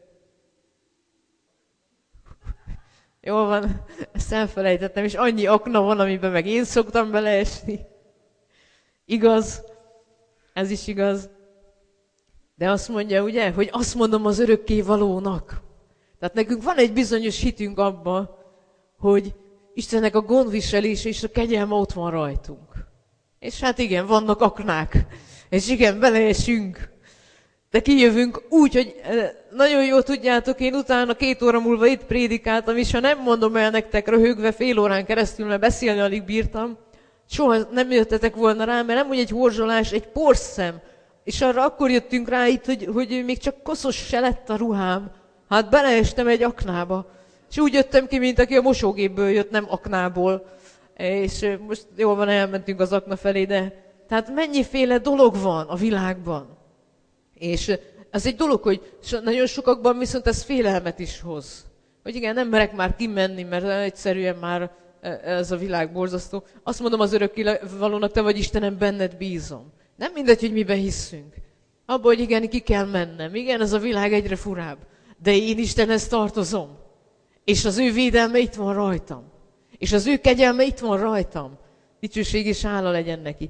jól van, ezt elfelejtettem, és annyi akna van, amiben meg én szoktam beleesni. Igaz, ez is igaz. De azt mondja, ugye, hogy azt mondom az örökkévalónak. Tehát nekünk van egy bizonyos hitünk abba, hogy Istennek a gondviselése és a kegyelme ott van rajtunk. És hát igen, vannak aknák, és igen, beleesünk. De kijövünk úgy, hogy nagyon jól tudjátok, én utána két óra múlva itt prédikáltam, és ha nem mondom el nektek röhögve fél órán keresztül, mert beszélni alig bírtam, soha nem jöttetek volna rá, mert nem úgy egy horzsolás, egy porszem. És arra akkor jöttünk rá itt, hogy, hogy még csak koszos se lett a ruhám. Hát beleestem egy aknába. És úgy jöttem ki, mint aki a mosógépből jött, nem aknából. És most jól van, elmentünk az akna felé, de tehát mennyiféle dolog van a világban. És ez egy dolog, hogy nagyon sokakban viszont ez félelmet is hoz. Hogy igen, nem merek már kimenni, mert egyszerűen már ez a világ borzasztó. Azt mondom az örökkévalónak, te vagy Istenem, benned bízom. Nem mindegy, hogy miben hiszünk. Abban, hogy igen, ki kell mennem. Igen, ez a világ egyre furább. De én Istenhez tartozom. És az ő védelme itt van rajtam. És az ő kegyelme itt van rajtam. Dicsőség és hála legyen neki.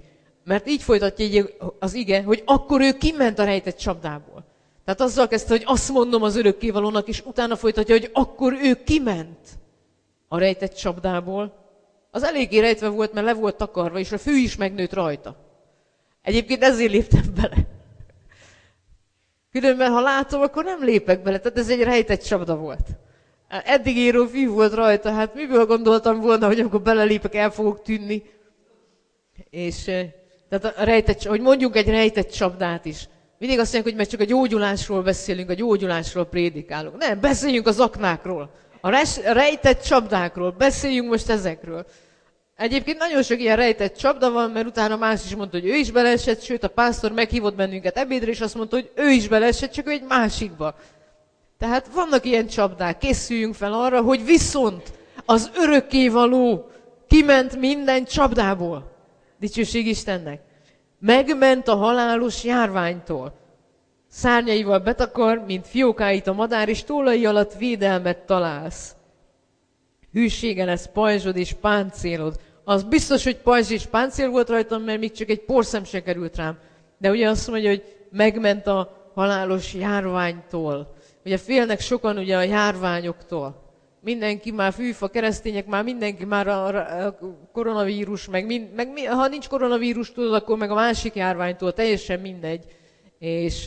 Mert így folytatja így az ige, hogy akkor ő kiment a rejtett csapdából. Tehát azzal kezdte, hogy azt mondom az örökkévalónak, és utána folytatja, hogy akkor ő kiment a rejtett csapdából. Az eléggé rejtve volt, mert le volt takarva, és a fű is megnőtt rajta. Egyébként ezért léptem bele. Különben, ha látom, akkor nem lépek bele. Tehát ez egy rejtett csapda volt. Eddig író fű volt rajta, hát miből gondoltam volna, hogy amikor belelépek, el fogok tűnni. És tehát a rejtett, hogy mondjuk egy rejtett csapdát is. Mindig azt mondjuk, hogy meg csak a gyógyulásról beszélünk, a gyógyulásról prédikálunk. Nem, beszéljünk az aknákról, a rejtett csapdákról, beszéljünk most ezekről. Egyébként nagyon sok ilyen rejtett csapda van, mert utána más is mondta, hogy ő is beleesett, sőt a pásztor meghívott bennünket ebédre, és azt mondta, hogy ő is beleesett, csak ő egy másikba. Tehát vannak ilyen csapdák, készüljünk fel arra, hogy viszont az örökkévaló kiment minden csapdából. Dicsőség Istennek. Megment a halálos járványtól. Szárnyaival betakar, mint fiókáit a madár, és tollai alatt védelmet találsz. Hűsége lesz pajzsod és páncélod. Az biztos, hogy pajzs és páncél volt rajtam, mert még csak egy porszem se került rám. De ugye azt mondja, hogy megment a halálos járványtól. Ugye félnek sokan ugye a járványoktól. Mindenki már fűfa, keresztények, már mindenki már a koronavírus, meg, mind, meg ha nincs koronavírus, tudod, akkor meg a másik járványtól, teljesen mindegy. És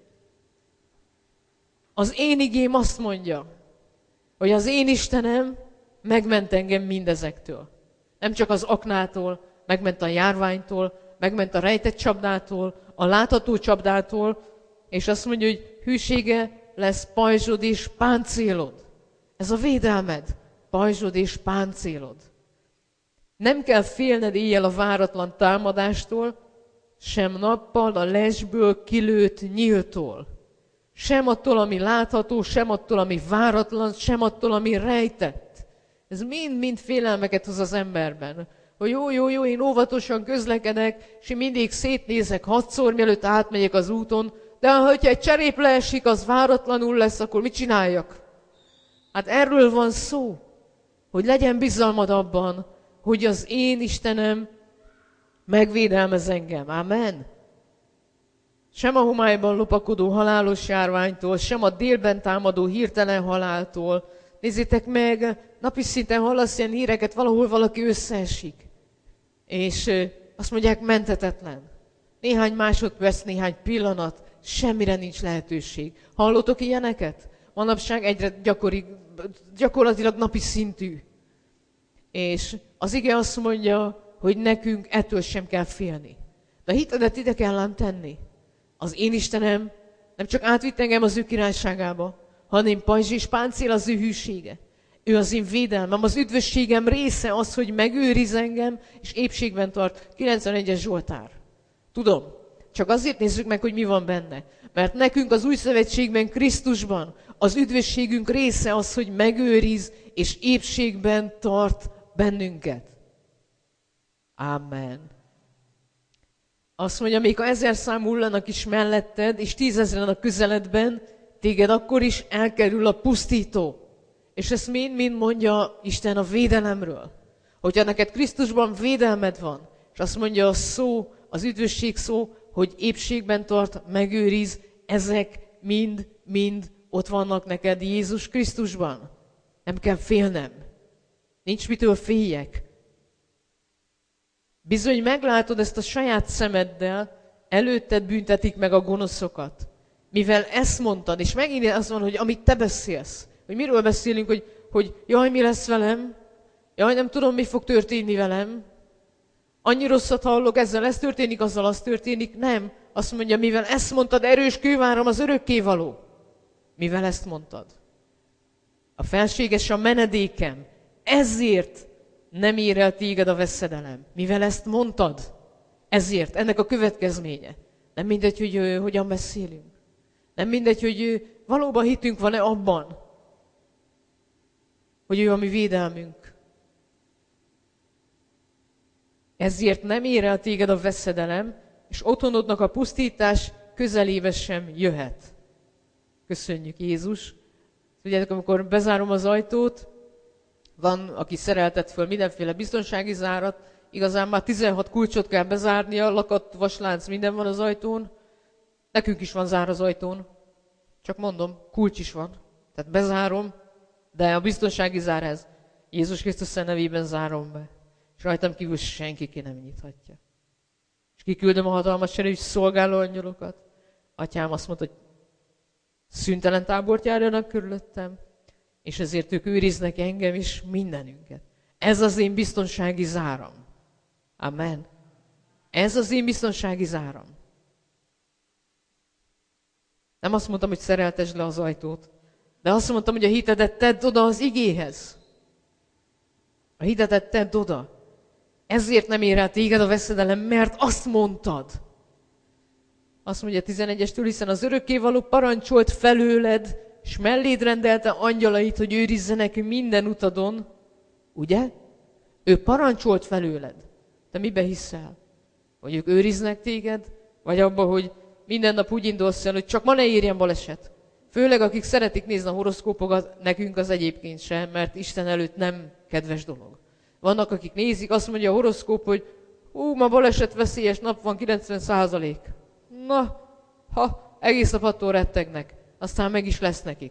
az én igém azt mondja, hogy az én Istenem megment engem mindezektől. Nem csak az aknától, megment a járványtól, megment a rejtett csapdától, a látható csapdától, és azt mondja, hogy hűsége lesz pajzsod és páncélod. Ez a védelmed, pajzsod és páncélod. Nem kell félned éjjel a váratlan támadástól, sem nappal a lesből kilőtt nyíltól. Sem attól, ami látható, sem attól, ami váratlan, sem attól, ami rejtett. Ez mind-mind félelmeket hoz az emberben. Hogy jó, jó, jó, én óvatosan közlekedek, és én mindig szétnézek hatszor, mielőtt átmegyek az úton, de ha egy cserép leesik, az váratlanul lesz, akkor mit csináljak? Hát erről van szó, hogy legyen bizalmad abban, hogy az én Istenem megvédelmez engem. Amen. Sem a homályban lopakodó halálos járványtól, sem a délben támadó hirtelen haláltól. Nézzétek meg, napi szinten hallasz ilyen híreket, valahol valaki összeesik. És azt mondják, menthetetlen. Néhány másodperc, néhány pillanat, semmire nincs lehetőség. Hallottok ilyeneket? Manapság egyre gyakori, gyakorlatilag napi szintű. És az ige azt mondja, hogy nekünk ettől sem kell félni. De a hitedet ide kell ám tenni. Az én Istenem nem csak átvitt engem az ő királyságába, hanem pajzs és páncél az ő hűsége. Ő az én védelmem, az üdvösségem része az, hogy megőriz engem, és épségben tart. kilencvenegyes Zsoltár. Tudom, csak azért nézzük meg, hogy mi van benne. Mert nekünk az új szövetségben, Krisztusban az üdvösségünk része az, hogy megőriz, és épségben tart bennünket. Amen. Azt mondja, még ha ezer szám hullanak is melletted, és tízezren a közeledben, téged akkor is elkerül a pusztító. És ezt mind-mind mondja Isten a védelemről. Hogyha neked Krisztusban védelmed van, és azt mondja a szó, az üdvösség szó, hogy épségben tart, megőriz, ezek mind-mind ott vannak neked Jézus Krisztusban. Nem kell félnem. Nincs mitől féljek. Bizony meglátod ezt a saját szemeddel, előtted büntetik meg a gonoszokat. Mivel ezt mondtad, és megint az van, hogy amit te beszélsz, hogy miről beszélünk, hogy, hogy jaj, mi lesz velem, jaj, nem tudom, mi fog történni velem, annyi rosszat hallok, ezzel ez történik, azzal az történik, nem. Azt mondja, mivel ezt mondtad, erős kőváram az örökkévaló. Mivel ezt mondtad. A felséges a menedékem, ezért nem ér el téged a veszedelem. Mivel ezt mondtad, ezért, ennek a következménye. Nem mindegy, hogy ő, hogyan beszélünk. Nem mindegy, hogy ő, valóban hitünk van-e abban, hogy ő a mi védelmünk. Ezért nem ér el téged a veszedelem, és otthonodnak a pusztítás közelébe sem jöhet. Köszönjük, Jézus. Tudjátok, amikor bezárom az ajtót, van, aki szereltet föl mindenféle biztonsági zárat, igazán már tizenhat kulcsot kell bezárnia, lakat, vaslánc, minden van az ajtón. Nekünk is van zár az ajtón. Csak mondom, kulcs is van. Tehát bezárom, de a biztonsági zár ez. Jézus Krisztus nevében zárom be. És rajtam kívül senki ki nem nyithatja. És kiküldöm a hatalmas erős szolgáló angyalokat. Atyám azt mondta, hogy szüntelen tábort járjanak körülöttem, és ezért ők őriznek engem is, mindenünket. Ez az én biztonsági záram. Amen. Ez az én biztonsági záram. Nem azt mondtam, hogy szereltesd le az ajtót, de azt mondtam, hogy a hitedet tedd oda az igéhez. A hitedet tedd oda. Ezért nem ér el téged a veszedelem, mert azt mondtad. Azt mondja a tizenegyestől, hiszen az örökkévaló parancsolt felőled, és melléd rendelte angyalait, hogy őrizzenek minden utadon. Ugye? Ő parancsolt felőled. Te mibe hiszel? Hogy ők őriznek téged? Vagy abba, hogy minden nap úgy indulsz el, hogy csak ma ne érjen baleset. Főleg akik szeretik nézni a horoszkópokat, nekünk az egyébként sem, mert Isten előtt nem kedves dolog. Vannak, akik nézik, azt mondja a horoszkóp, hogy hú, ma baleset veszélyes nap van, kilencven százalék. Na, ha, egész nap attól rettegnek. Aztán meg is lesz nekik.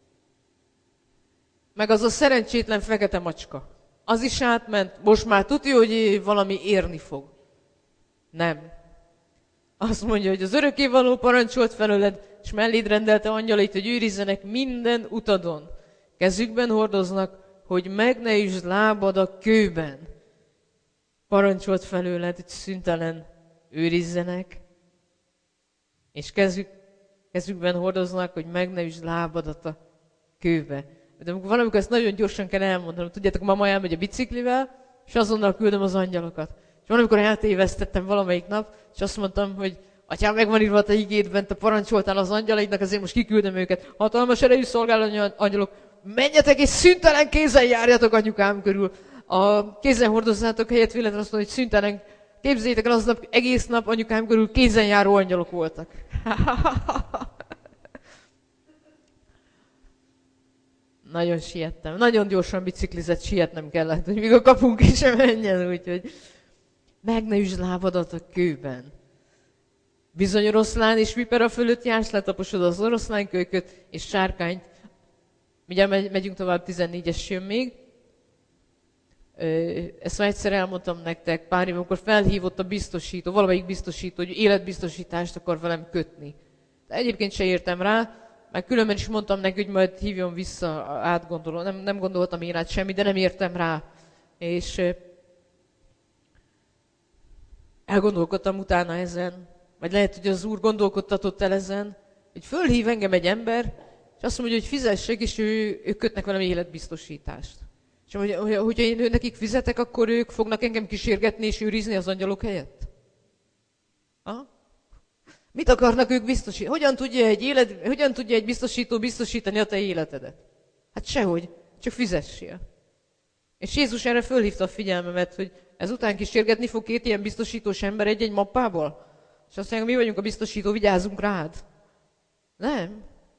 Meg az a szerencsétlen fekete macska. Az is átment, most már tudja, hogy valami érni fog. Nem. Azt mondja, hogy az örökkévaló parancsolt felőled, és melléd rendelte angyalait, hogy őrizzenek minden utadon. Kezükben hordoznak, hogy meg ne üsd lábad a kőben. Parancsolt felőled, hogy szüntelen őrizzenek, és kezük, kezükben hordoznak, hogy meg ne üsd lábadat a kőbe. De amikor valamikor ezt nagyon gyorsan kell elmondanom. Tudjátok, mama elmegy a biciklivel, és azonnal küldöm az angyalokat. És valamikor eltévesztettem valamelyik nap, és azt mondtam, hogy atyám, megvan írva a te igédben, te parancsoltál az angyalaidnak, azért most kiküldöm őket. Hatalmas erejű szolgáló angyalok, menjetek és szüntelen kézen járjatok anyukám körül. A kézen hordozzátok helyett véletlenül azt mondja, hogy szüntelen. Képzeljétek el, aznap egész nap anyukám körül kézen járó angyalok voltak. Nagyon siettem. Nagyon gyorsan biciklizett, sietnem kellett, hogy még a kapunk is sem menjen, úgyhogy meg ne üsd lábadat a kőben. Bizony oroszlán és vipera fölött jársz, letaposod az oroszlánkölyköt és sárkányt. Mindjárt megyünk tovább, tizennégyes jön még. Ezt már egyszer elmondtam nektek pár év, amikor felhívott a biztosító, valamelyik biztosító, hogy életbiztosítást akar velem kötni. De egyébként se értem rá, meg különben is mondtam neki, hogy majd hívjon vissza, átgondolom. Nem, nem gondoltam én át semmi, de nem értem rá. És elgondolkodtam utána ezen, vagy lehet, hogy az Úr gondolkodtatott el ezen, hogy fölhív engem egy ember, és azt mondja, hogy fizessek, és ő, ők kötnek velem életbiztosítást. És hogy, hogyha én nekik fizetek, akkor ők fognak engem kísérgetni és őrizni az angyalok helyett? Ha? Mit akarnak ők biztosítani? Hogyan tudja egy, élet, hogyan tudja egy biztosító biztosítani a te életedet? Hát sehogy, csak fizessél. És Jézus erre fölhívta a figyelmemet, hogy ezután kísérgetni fog két ilyen biztosítós ember egy-egy mappából? És azt mondja, mi vagyunk a biztosító, vigyázzunk rád. Nem.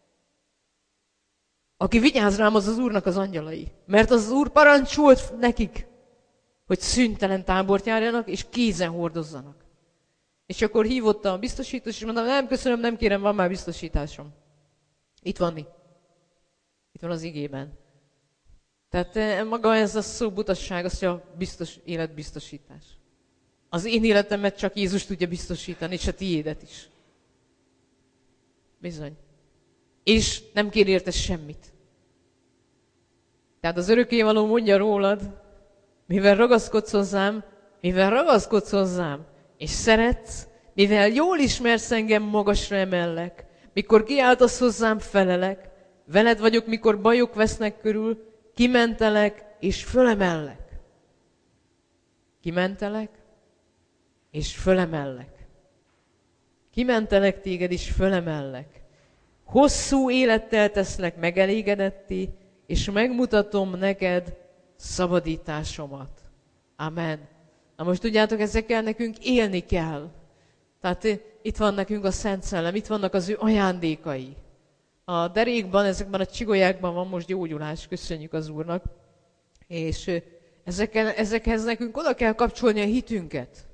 Aki vigyáz rám, az az Úrnak az angyalai. Mert az, az Úr parancsolt nekik, hogy szüntelen tábort járjanak, és kézen hordozzanak. És akkor hívott a biztosítós, és mondtam, nem, köszönöm, nem kérem, van már biztosításom. Itt van mi. Itt van az igében. Tehát maga ez a szó butasság, az a biztos életbiztosítás. Az én életemet csak Jézus tudja biztosítani, és a tiédet is. Bizony. És nem kér érte semmit. Tehát az örökkévaló mondja rólad, mivel ragaszkodsz hozzám, mivel ragaszkodsz hozzám, és szeretsz, mivel jól ismersz engem, magasra emellek. Mikor kiáltasz hozzám, felelek. Veled vagyok, mikor bajok vesznek körül, kimentelek, és fölemellek. Kimentelek, és fölemellek. Kimentelek téged, és fölemellek. Hosszú élettel teszlek megelégedetté, és megmutatom neked szabadításomat. Amen. Na most tudjátok, ezekkel nekünk élni kell. Tehát itt van nekünk a Szent Szellem, itt vannak az ő ajándékai. A derékban, ezekben a csigolyákban van most gyógyulás, köszönjük az Úrnak. És ezeken, ezekhez nekünk oda kell kapcsolni a hitünket.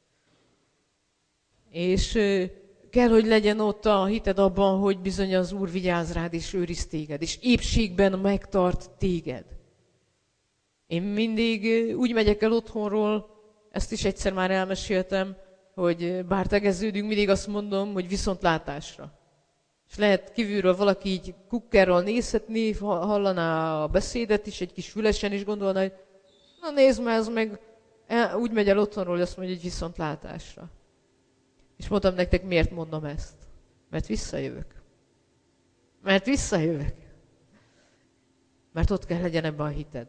És kell, hogy legyen ott a hited abban, hogy bizony az Úr vigyáz rád és őriz téged, és épségben megtart téged. Én mindig úgy megyek el otthonról, ezt is egyszer már elmeséltem, hogy bár tegeződünk, mindig azt mondom, hogy viszontlátásra. És lehet kívülről valaki így kukkerral nézhetni, hallaná a beszédet is, egy kis fülesen is gondolna, hogy na nézd már, ez meg úgy megy el otthonról, hogy azt mondja, hogy viszontlátásra. És mondtam nektek, miért mondom ezt. Mert visszajövök. Mert visszajövök. Mert ott kell legyen ebben a hited.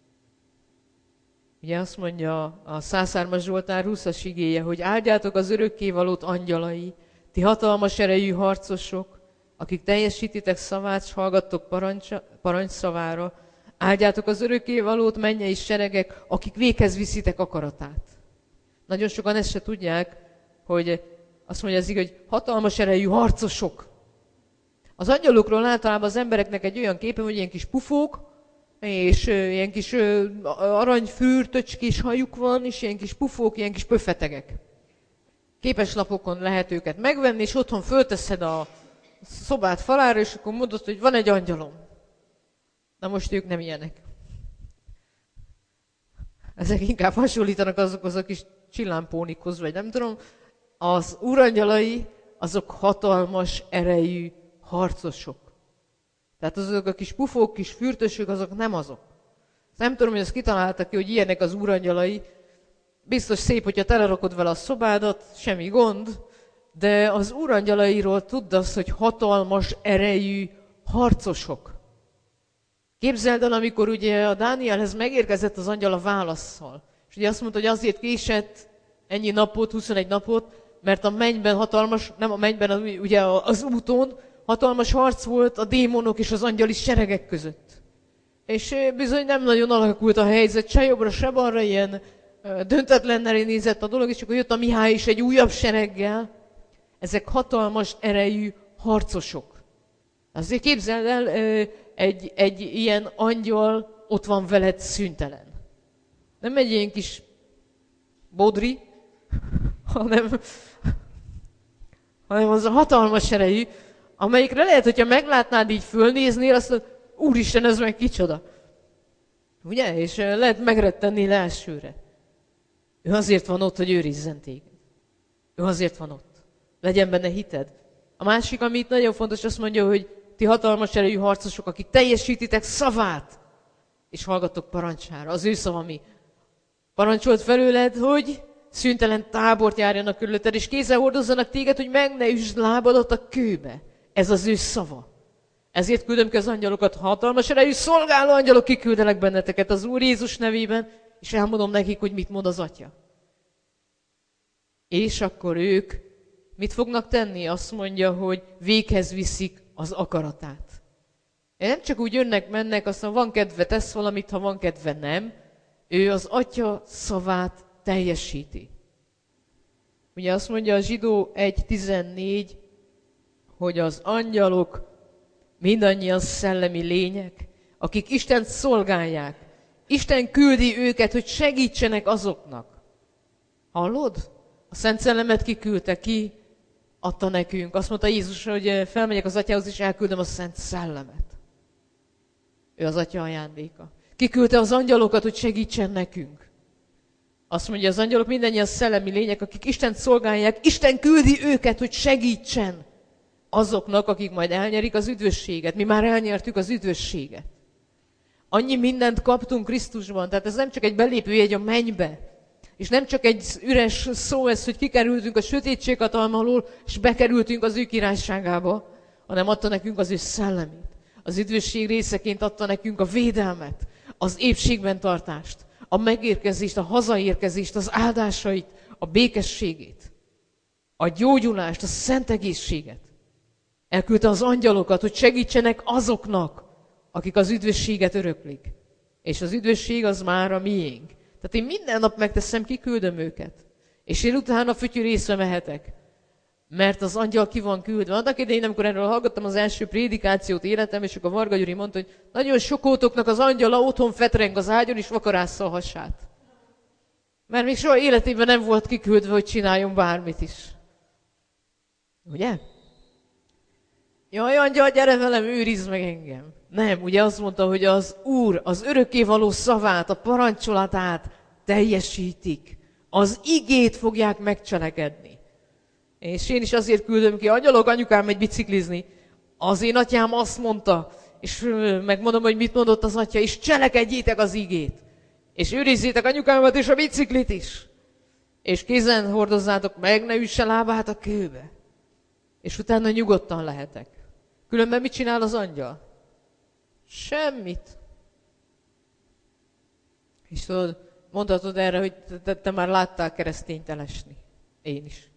Ugye azt mondja a száz hármas Zsoltár huszas igéje, hogy áldjátok az örökkévalót angyalai, ti hatalmas erejű harcosok, akik teljesítitek szavát, s hallgattok parancsszavára, áldjátok az örökkévalót, mennyei seregek, akik véghez viszitek akaratát. Nagyon sokan ezt se tudják, hogy azt mondja az ige, hogy hatalmas erejű harcosok. Az angyalokról általában az embereknek egy olyan képe, hogy ilyen kis pufók, és uh, ilyen kis uh, aranyfürtöcskés hajuk van, és ilyen kis pufók, ilyen kis pöfetegek. Képeslapokon lehet őket megvenni, és otthon fölteszed a szobát falára, és akkor mondod, hogy van egy angyalom. Na most ők nem ilyenek. Ezek inkább hasonlítanak azokhoz a kis csillámpónikhoz, vagy nem tudom. Az úrangyalai, azok hatalmas erejű harcosok. Tehát azok a kis pufók, kis fürtösök, azok nem azok. Nem tudom, hogy ezt kitaláltak ki, hogy ilyenek az úrangyalai. Biztos szép, hogyha telerakod vele a szobádat, semmi gond, de az úrangyalairól tudd azt, hogy hatalmas erejű harcosok. Képzeld el, amikor ugye a Dánielhez megérkezett az angyal a válasszal. És ugye azt mondta, hogy azért késett ennyi napot, huszonegy napot, mert a mennyben hatalmas, nem a mennyben, ugye az úton, hatalmas harc volt a démonok és az angyali seregek között. És bizony nem nagyon alakult a helyzet, se jobbra, se balra, ilyen döntetlennek nézett a dolog, és akkor jött a Mihály is egy újabb sereggel. Ezek hatalmas erejű harcosok. Azért képzeld el, egy, egy ilyen angyal ott van veled szüntelen. Nem egy ilyen kis bodri, hanem, hanem az a hatalmas erejű, amelyikre lehet, hogyha meglátnád így fölnéznél, azt mondod, úristen, ez meg kicsoda. Ugye? És lehet megrettenni le elsőre. Ő azért van ott, hogy őrizzen téged. Ő azért van ott. Legyen benne hited. A másik, ami itt nagyon fontos, azt mondja, hogy ti hatalmas erejű harcosok, akik teljesítitek szavát, és hallgattok parancsára. Az ő szava mi? Parancsolt felőled, hogy szüntelen tábort járjanak körülötted, és kézzel hordozzanak téged, hogy meg ne üsd lábadat a kőbe. Ez az ő szava. Ezért küldöm ki az angyalokat, hatalmas erejű szolgáló angyalok, kiküldelek benneteket az Úr Jézus nevében, és elmondom nekik, hogy mit mond az Atya. És akkor ők mit fognak tenni? Azt mondja, hogy véghez viszik az akaratát. Nem csak úgy jönnek, mennek, aztán van kedve, tesz valamit, ha van kedve, nem. Ő az Atya szavát teljesíti. Ugye azt mondja a Zsidó egy tizennégy, hogy az angyalok mindannyian szellemi lények, akik Istent szolgálják. Isten küldi őket, hogy segítsenek azoknak. Hallod? A Szent Szellemet kiküldte, ki adta nekünk. Azt mondta Jézus, hogy felmegyek az Atyához, és elküldöm a Szent Szellemet. Ő az Atya ajándéka. Kiküldte az angyalokat, hogy segítsen nekünk. Azt mondja, az angyalok mindannyian szellemi lények, akik Istent szolgálják. Isten küldi őket, hogy segítsen azoknak, akik majd elnyerik az üdvösséget. Mi már elnyertük az üdvösséget. Annyi mindent kaptunk Krisztusban, tehát ez nem csak egy belépőjegy a mennybe, és nem csak egy üres szó ez, hogy kikerültünk a sötétség hatalma alól, és bekerültünk az ő királyságába, hanem adta nekünk az ő szellemét. Az üdvösség részeként adta nekünk a védelmet, az épségben tartást, a megérkezést, a hazaérkezést, az áldásait, a békességét, a gyógyulást, a szent egészséget. Elküldte az angyalokat, hogy segítsenek azoknak, akik az üdvösséget öröklik. És az üdvösség az már a miénk. Tehát én minden nap megteszem, kiküldöm őket. És én utána fütyű részre mehetek. mert az angyal ki van küldve. Annak idején, amikor erről hallgattam az első prédikációt életem, és akkor Varga Gyuri mondta, hogy nagyon sokótoknak az angyala otthon fetreng az ágyon, és vakarásza a hasát. Mert még soha életében nem volt kiküldve, hogy csináljon bármit is. Ugye? Jaj, angyal, gyere velem, őrizd meg engem. Nem, ugye azt mondta, hogy az Úr az örökkévaló szavát, a parancsolatát teljesítik. Az igét fogják megcselekedni. És én is azért küldöm ki, angyalok, anyukám megy biciklizni. Az én atyám azt mondta, és megmondom, hogy mit mondott az atya, és cselekedjétek az igét. És őrizzétek anyukámat és a biciklit is. És kézen hordozzátok meg, ne üsse lábát a kőbe. És utána nyugodtan lehetek. Különben mit csinál az angyal? Semmit. És tudod, mondhatod erre, hogy te, te már láttál keresztényt elesni. Én is.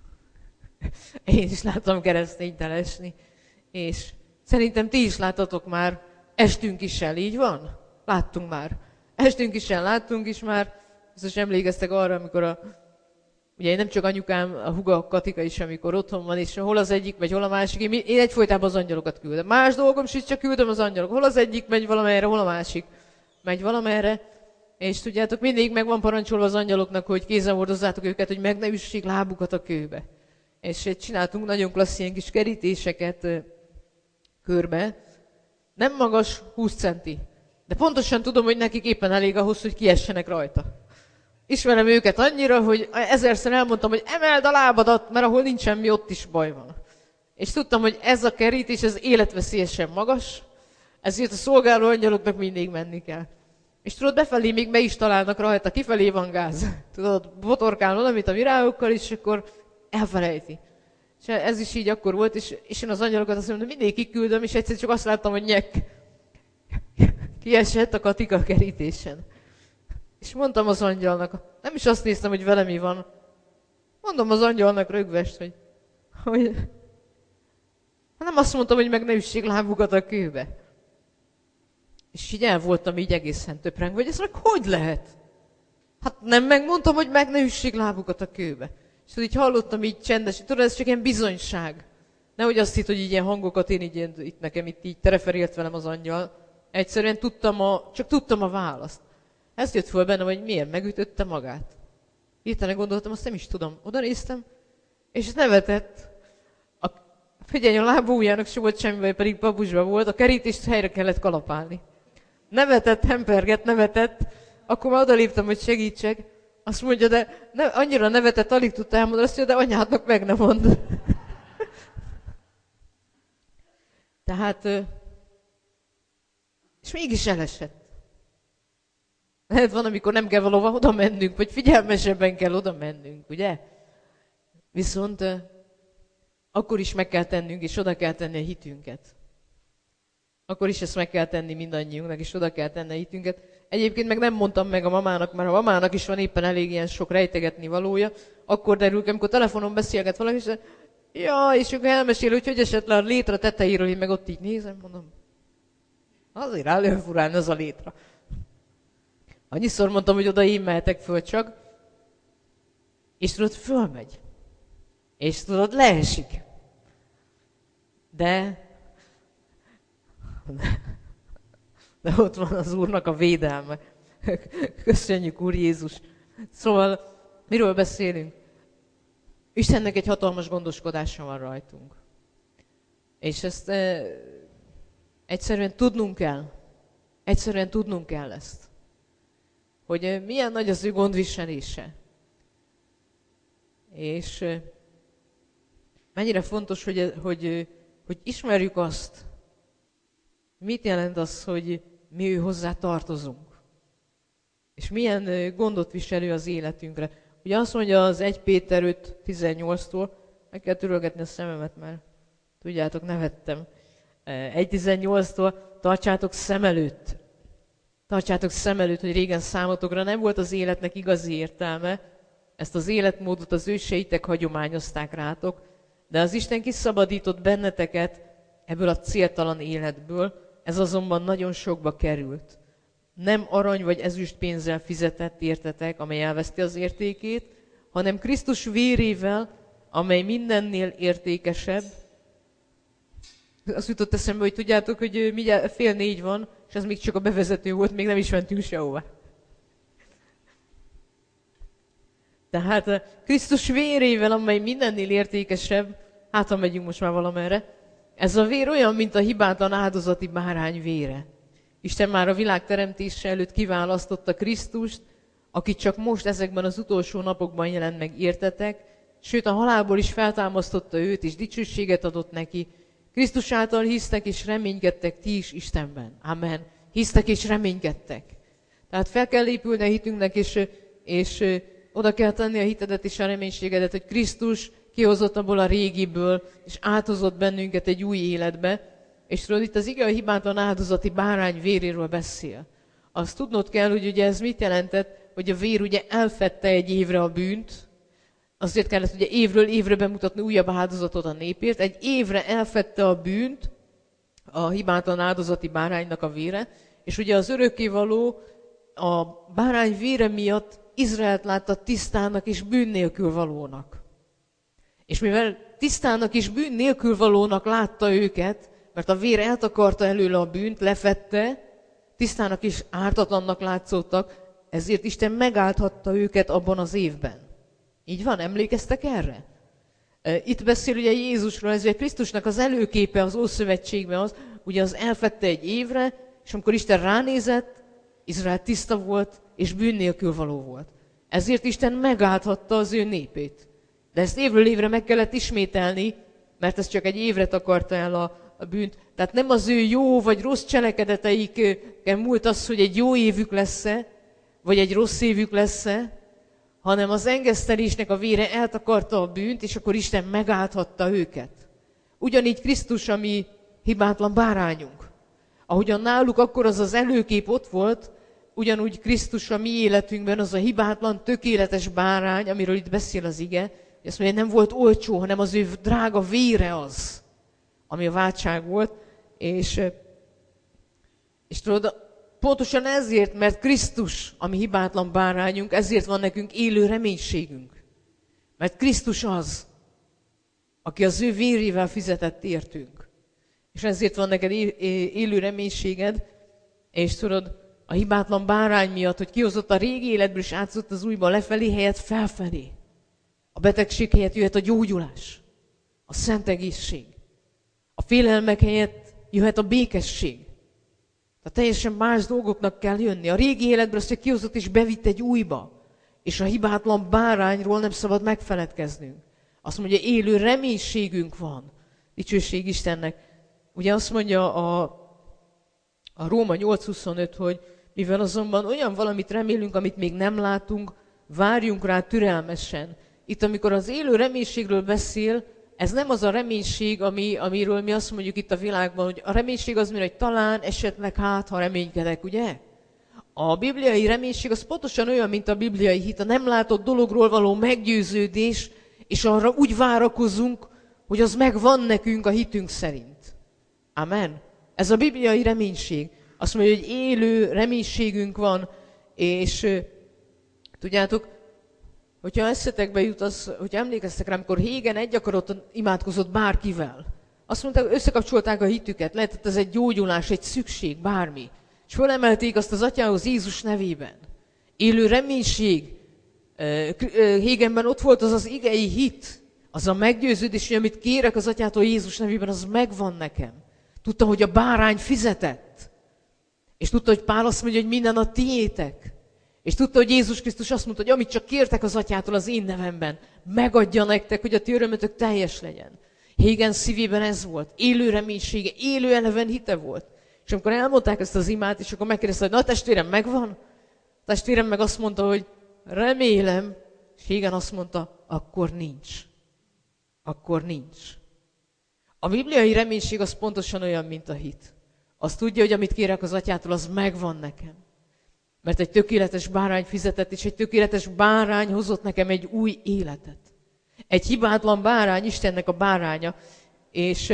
Én is láttam keresztényt elesni. És szerintem ti is láttatok már, estünk is el, így van? Láttunk már. Estünk is el, láttunk is már. Biztos emlékeztek arra, amikor a ugye nem csak anyukám, a húga Katika is, amikor otthon van, és hol az egyik megy, hol a másik. Én, én egyfolytában az angyalokat küldöm. Más dolgom is, csak küldöm az angyalok. Hol az egyik megy valamerre, hol a másik megy valamerre. És tudjátok, mindig meg van parancsolva az angyaloknak, hogy kézen hordozzátok őket, hogy meg ne üssék lábukat a kőbe. És csináltunk nagyon klassz ilyen kis kerítéseket körbe. Nem magas, húsz centi. De pontosan tudom, hogy nekik éppen elég ahhoz, hogy kiessenek rajta. Ismerem őket annyira, hogy ezerszer elmondtam, hogy emeld a lábadat, mert ahol nincs semmi, ott is baj van. És tudtam, hogy ez a kerítés, ez életveszélyesen magas, ezért a szolgáló angyaloknak mindig menni kell. És tudod, befelé még be is találnak rajta, kifelé van gáz. Tudod, botorkál valamit a virágokkal, és akkor elfelejti. És ez is így akkor volt, és, és én az angyalokat azt mondom, mindig kiküldöm, és egyszer csak azt láttam, hogy nyek. Kiesett a Katika a kerítésen. És mondtam az angyalnak, nem is azt néztem, hogy vele mi van. Mondom az angyalnak rögvest, hogy, hogy nem azt mondtam, hogy meg ne üssék lábukat a kőbe. És így el voltam így egészen töprengve, hogy ez meg hogy lehet? Hát nem megmondtam, hogy meg ne üssék lábukat a kőbe. És így hallottam így csendes, tudod, ez csak ilyen bizonyság. Nehogy azt hitt, hogy így ilyen hangokat én így, itt nekem itt így tereferélt velem az angyal. Egyszerűen tudtam a, csak tudtam a választ. Ez jött föl bennem, hogy miért megütötte magát. Hirtelen gondoltam, azt nem is tudom. Oda néztem, és nevetett. A, figyelj, a lábújának se volt semmi, pedig babusban volt, a kerítést helyre kellett kalapálni. Nevetett, hempergett, nevetett, akkor már odaléptem, hogy segítsek. Azt mondja, de ne, annyira nevetett, alig tudta elmondani, azt mondja, de anyádnak meg ne mond. Tehát, és mégis elesett. Lehet van, amikor nem kell valahova oda mennünk, vagy figyelmesebben kell oda mennünk, ugye? Viszont uh, akkor is meg kell tennünk, és oda kell tenni a hitünket. Akkor is ezt meg kell tenni mindannyiunknak, és oda kell tenni a hitünket. Egyébként meg nem mondtam meg a mamának, mert a mamának is van éppen elég ilyen sok rejtegetni valója. Akkor derül, amikor telefonon beszélget valaki, és ja, és akkor elmesél, hogy hogy esett le a létra tetejéről, én meg ott így nézem, mondom. Azért áll olyan furán az a létra. Annyiszor mondtam, hogy oda én mehetek föl csak, és tudod, fölmegy. És tudod, leesik. De, de ott van az Úrnak a védelme. Köszönjük, Úr Jézus. Szóval, miről beszélünk? Istennek egy hatalmas gondoskodása van rajtunk. És ezt e, egyszerűen tudnunk kell. Egyszerűen tudnunk kell ezt. Hogy milyen nagy az ő gondviselése. És mennyire fontos, hogy, hogy, hogy ismerjük azt, mit jelent az, hogy mi ő hozzá tartozunk. És milyen gondot viselő az életünkre. Ugye azt mondja az Első Péter öt tizennyolctól, meg kell törölgetni a szememet, mert tudjátok, nevettem. egy tizennyolctól tartsátok szem előtt. Tartsátok szem előtt, hogy régen számotokra nem volt az életnek igazi értelme, ezt az életmódot az őseitek hagyományozták rátok, de az Isten kiszabadított benneteket ebből a céltalan életből, ez azonban nagyon sokba került. Nem arany vagy ezüst pénzzel fizetett értetek, amely elveszti az értékét, hanem Krisztus vérével, amely mindennél értékesebb. Azt jutott eszembe, hogy tudjátok, hogy mindjárt fél négy van, és ez még csak a bevezető volt, még nem is mentünk sehova. Tehát Krisztus vérével, amely mindennél értékesebb, hát ha megyünk most már valamerre, ez a vér olyan, mint a hibátlan áldozati bárány vére. Isten már a világ teremtése előtt kiválasztotta Krisztust, akit csak most ezekben az utolsó napokban jelent meg, értetek, sőt a halálból is feltámasztotta őt, és dicsőséget adott neki. Krisztus által hisztek és reménykedtek ti is Istenben. Amen. Hisztek és reménykedtek. Tehát fel kell épülni a hitünknek, és, és oda kell tenni a hitedet és a reménységedet, hogy Krisztus kihozott abból a régiből, és áthozott bennünket egy új életbe. És tudod, itt az ige a hibátlan áldozati bárány véréről beszél. Azt tudnod kell, hogy ugye ez mit jelentett, hogy a vér ugye elfedte egy évre a bűnt, azért kellett ugye évről évre bemutatni újabb áldozatot a népért, egy évre elfedte a bűnt, a hibátlan áldozati báránynak a vére, és ugye az örökkévaló a bárány vére miatt Izraelt látta tisztának és bűn nélkül valónak. És mivel tisztának és bűn nélkül valónak látta őket, mert a vér eltakarta előle a bűnt, lefette, tisztának és ártatlannak látszottak, ezért Isten megáldhatta őket abban az évben. Így van, emlékeztek erre? Itt beszél ugye Jézusról, ez ugye Krisztusnak az előképe az Ószövetségben az, ugye az elfedte egy évre, és amikor Isten ránézett, Izrael tiszta volt, és bűn nélkül való volt. Ezért Isten megáldhatta az ő népét. De ezt évről évre meg kellett ismételni, mert ez csak egy évre takarta el a, a bűnt. Tehát nem az ő jó vagy rossz cselekedeteiken múlt az, hogy egy jó évük lesz-e, vagy egy rossz évük lesz-e, hanem az engesztelésnek a vére eltakarta a bűnt, és akkor Isten megáldhatta őket. Ugyanígy Krisztus, ami hibátlan bárányunk. Ahogyan náluk akkor az az előkép ott volt, ugyanúgy Krisztus a mi életünkben az a hibátlan, tökéletes bárány, amiről itt beszél az ige, azt mondja, nem volt olcsó, hanem az ő drága vére az, ami a váltság volt, és, és tudod, pontosan ezért, mert Krisztus, ami hibátlan bárányunk, ezért van nekünk élő reménységünk. Mert Krisztus az, aki az ő vérével fizetett értünk. És ezért van neked élő reménységed, és tudod, a hibátlan bárány miatt, hogy kihozott a régi életből, és átzott az újba lefelé, helyett felfelé. A betegség helyett jöhet a gyógyulás, a szent egészség. A félelmek helyett jöhet a békesség. Tehát teljesen más dolgoknak kell jönni. A régi életből azt, hogy kihozott és bevitt egy újba. És a hibátlan bárányról nem szabad megfeledkeznünk. Azt mondja, élő reménységünk van. Dicsőség Istennek. Ugye azt mondja a, a Róma nyolc huszonöt, hogy mivel azonban olyan valamit remélünk, amit még nem látunk, várjunk rá türelmesen. Itt, amikor az élő reménységről beszél, ez nem az a reménység, ami, amiről mi azt mondjuk itt a világban, hogy a reménység az, hogy talán, esetleg, hát, ha reménykedek, ugye? A bibliai reménység az pontosan olyan, mint a bibliai hit, a nem látott dologról való meggyőződés, és arra úgy várakozunk, hogy az megvan nekünk a hitünk szerint. Amen. Ez a bibliai reménység. Azt mondja, hogy élő reménységünk van, és tudjátok, hogyha eszetekbe jut az, hogy emlékeztek rá, amikor Hégen egy akaroton imádkozott bárkivel. Azt mondták, összekapcsolták a hitüket, lehetett ez egy gyógyulás, egy szükség, bármi. És fölemelték azt az atyához Jézus nevében. Élő reménység. Hégenben ott volt az az igei hit, az a meggyőződés, hogy amit kérek az atyától Jézus nevében, az megvan nekem. Tudta, hogy a bárány fizetett. És tudta, hogy Pál azt mondja, hogy minden a tiétek. És tudta, hogy Jézus Krisztus azt mondta, hogy amit csak kértek az atyától az én nevemben, megadja nektek, hogy a ti örömötök teljes legyen. Hégen szívében ez volt. Élő reménysége, élő eleven hite volt. És amikor elmondták ezt az imát, és akkor megkérdezte, hogy na testvérem, megvan? A testvérem meg azt mondta, hogy remélem, és Hégen azt mondta, akkor nincs. Akkor nincs. A bibliai reménység az pontosan olyan, mint a hit. Azt tudja, hogy amit kérek az atyától, az megvan nekem. Mert egy tökéletes bárány fizetett, és egy tökéletes bárány hozott nekem egy új életet. Egy hibátlan bárány, Istennek a báránya. És,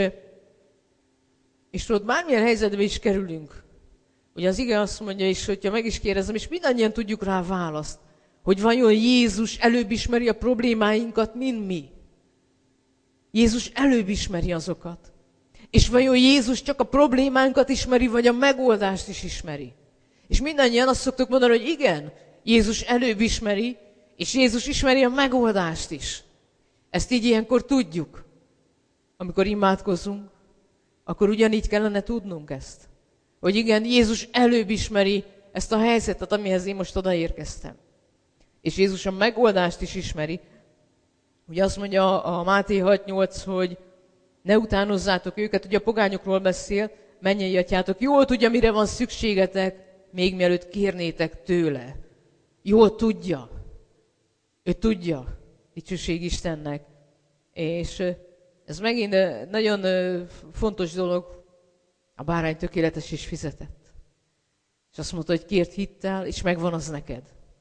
és tudod, bármilyen helyzetbe is kerülünk. Ugye az ige azt mondja is, hogyha meg is kérdezem, és mindannyian tudjuk rá választ, hogy vajon Jézus előbb ismeri a problémáinkat, mint mi. Jézus előbb ismeri azokat. És vajon Jézus csak a problémánkat ismeri, vagy a megoldást is ismeri? És mindannyian azt szoktuk mondani, hogy igen, Jézus előbb ismeri, és Jézus ismeri a megoldást is. Ezt így ilyenkor tudjuk. Amikor imádkozunk, akkor ugyanígy kellene tudnunk ezt. Hogy igen, Jézus előbb ismeri ezt a helyzetet, amihez én most odaérkeztem. És Jézus a megoldást is ismeri. Ugye azt mondja a Máté hat nyolc, hogy ne utánozzátok őket, ugye a pogányokról beszél, mennyei atyátok, jól tudja, mire van szükségetek, még mielőtt kérnétek tőle. Jól tudja. Ő tudja, dicsőség Istennek. És ez megint nagyon fontos dolog, a bárány tökéletes és fizetett. És azt mondta, hogy kért hittel, és megvan az neked.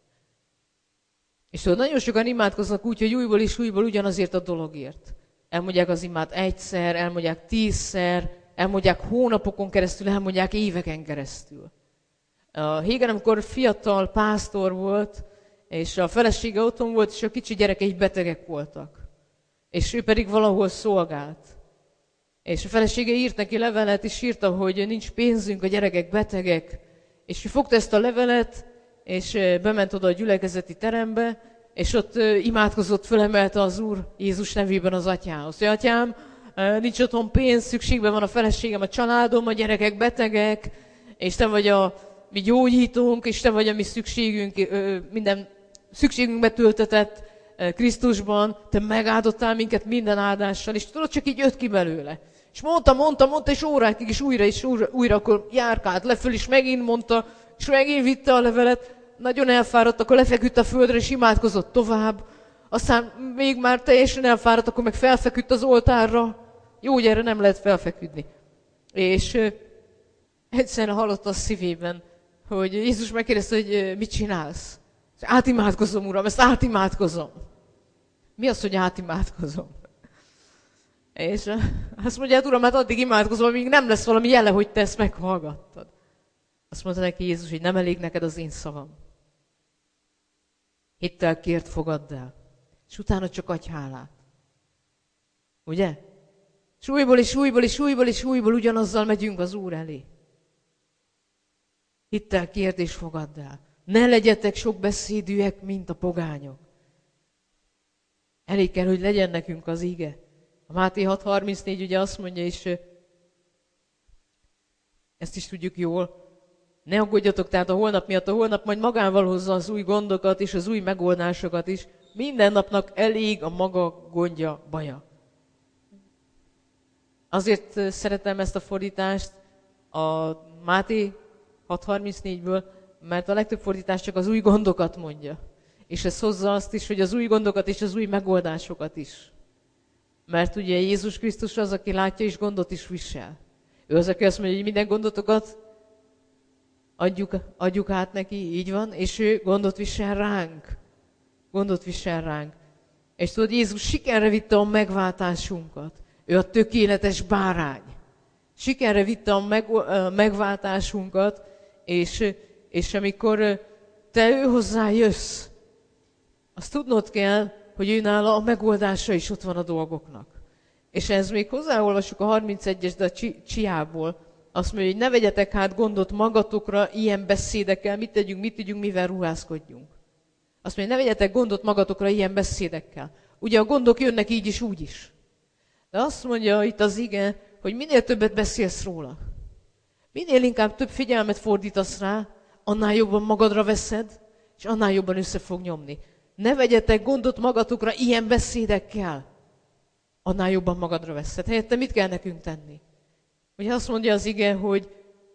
És tudod, nagyon sokan imádkoznak úgy, hogy újból és újból ugyanazért a dologért. Elmondják az imát egyszer, elmondják tízszer, elmondják hónapokon keresztül, elmondják éveken keresztül. A Hégen, amikor fiatal pásztor volt, és a felesége otthon volt, és a kicsi gyerekei betegek voltak. És ő pedig valahol szolgált. És a felesége írt neki levelet, és írta, hogy nincs pénzünk, a gyerekek betegek. És ő fogta ezt a levelet, és bement oda a gyülekezeti terembe, és ott imádkozott, fölemelte az Úr Jézus nevében az atyához. Hogy atyám, nincs otthon pénz, szükségben van a feleségem, a családom, a gyerekek betegek, és te vagy a mi gyógyítónk, és te vagy a mi szükségünk, minden szükségünkbe töltetett Krisztusban, te megáldottál minket minden áldással, és tudod, csak így jött ki belőle. És mondta, mondta, mondta, és órákig is újra, és újra, újra akkor járkált leföl, és megint mondta, és megint vitte a levelet, nagyon elfáradt, akkor lefeküdt a földre, és imádkozott tovább. Aztán még már teljesen elfáradt, akkor meg felfeküdt az oltárra. Jó, hogy erre nem lehet felfeküdni. És ö, egyszerűen hallott a szívében, hogy Jézus megkérdezte, hogy ö, mit csinálsz? Átimádkozom, Uram, ezt átimádkozom. Mi az, hogy átimádkozom? És azt mondja, hát Uram, hát addig imádkozom, amíg nem lesz valami jele, hogy te ezt meghallgattad. Azt mondta neki Jézus, hogy nem elég neked az én szavam. Hittel kért, fogadd el. És utána csak adj hálát. Ugye? És újból, és újból, és újból, és újból ugyanazzal megyünk az Úr elé. Hittel kért és fogadd el. Ne legyetek sok beszédűek, mint a pogányok. Elég kell, hogy legyen nekünk az ige. A Máté hat harmincnégy ugye azt mondja, és ezt is tudjuk jól, ne aggódjatok tehát a holnap miatt, a holnap majd magával hozza az új gondokat és az új megoldásokat is. Minden napnak elég a maga gondja, baja. Azért szeretem ezt a fordítást a Máté hat harmincnégyből, mert a legtöbb fordítás csak az új gondokat mondja. És ez hozza azt is, hogy az új gondokat és az új megoldásokat is. Mert ugye Jézus Krisztus az, aki látja és gondot is visel. Ő az, aki azt mondja, hogy minden gondotokat adjuk, adjuk át neki, így van, és ő gondot visel ránk. Gondot visel ránk. És tudod, Jézus sikerre vitte a megváltásunkat. Ő a tökéletes bárány. Sikerre vitte a, meg, a megváltásunkat, és, és amikor te ő hozzá jössz, azt tudnod kell, hogy ő nála a megoldása is ott van a dolgoknak. És ez még hozzáolvassuk a harmincegyes, de a csi, csiából. Azt mondja, hogy ne vegyetek hát gondot magatokra ilyen beszédekkel, mit tegyünk, mit tudjunk, mivel ruházkodjunk. Azt mondja, ne vegyetek gondot magatokra ilyen beszédekkel. Ugye a gondok jönnek így is, úgy is. De azt mondja itt az ige, hogy minél többet beszélsz róla, minél inkább több figyelmet fordítasz rá, annál jobban magadra veszed, és annál jobban össze fog nyomni. Ne vegyetek gondot magatokra ilyen beszédekkel, annál jobban magadra veszed. Helyette mit kell nekünk tenni? Ugye azt mondja az ige, hogy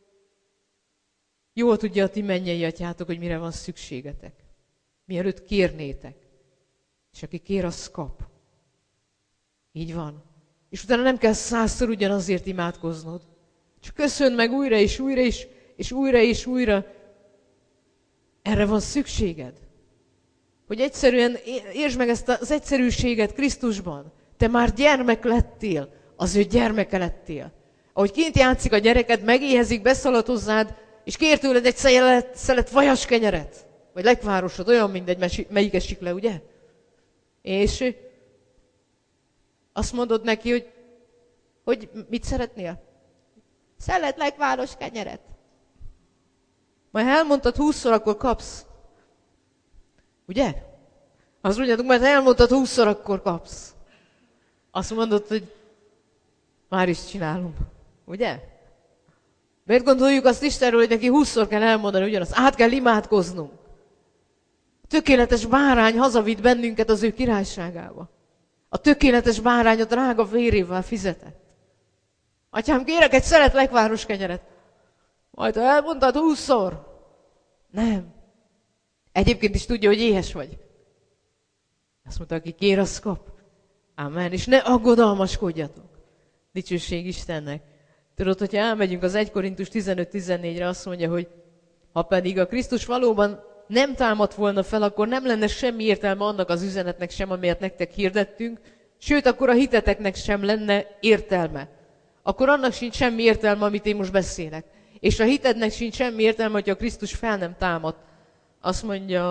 jól tudja a ti mennyei atyátok, hogy mire van szükségetek. Mielőtt kérnétek. És aki kér, az kap. Így van. És utána nem kell százszor ugyanazért imádkoznod. Csak köszönd meg újra és újra és, és újra és újra. Erre van szükséged. Hogy egyszerűen értsd meg ezt az egyszerűséget Krisztusban. Te már gyermek lettél, az ő gyermeke lettél. Ahogy kint játszik a gyereked, megéhezik, beszalad hozzád, és kér tőled egy szelet, szelet vajas kenyeret. Vagy lekvárosod, olyan mindegy, melyik esik le, ugye? És Azt mondod neki, hogy, hogy mit szeretnél? Szeretlek város kenyeret. Majd elmondtad húszszor, akkor kapsz. Ugye? Azt mondjátok, mert elmondtad húszszor, akkor kapsz. Azt mondod, hogy már is csinálom. Ugye? Miért gondoljuk azt Istenről, hogy neki húszszor kell elmondani ugyanazt? Át kell imádkoznunk. A tökéletes bárány hazavitt bennünket az ő királyságába. A tökéletes bárány a drága vérével fizetett. Atyám, kérek egy szeretlek város kenyeret. Majd ha elmondtad húszszor. Nem. Egyébként is tudja, hogy éhes vagy. Azt mondta, aki kér, az kap. Amen. És ne aggodalmaskodjatok. Dicsőség Istennek. Tudod, hogyha elmegyünk az egy Korintus tizenöt tizennégyre, azt mondja, hogy ha pedig a Krisztus valóban nem támadt volna fel, akkor nem lenne semmi értelme annak az üzenetnek sem, amelyet nektek hirdettünk, sőt, akkor a hiteteknek sem lenne értelme. Akkor annak sincs semmi értelme, amit én most beszélek. És a hitednek sincs semmi értelme, hogyha a Krisztus fel nem támadt. Azt mondja,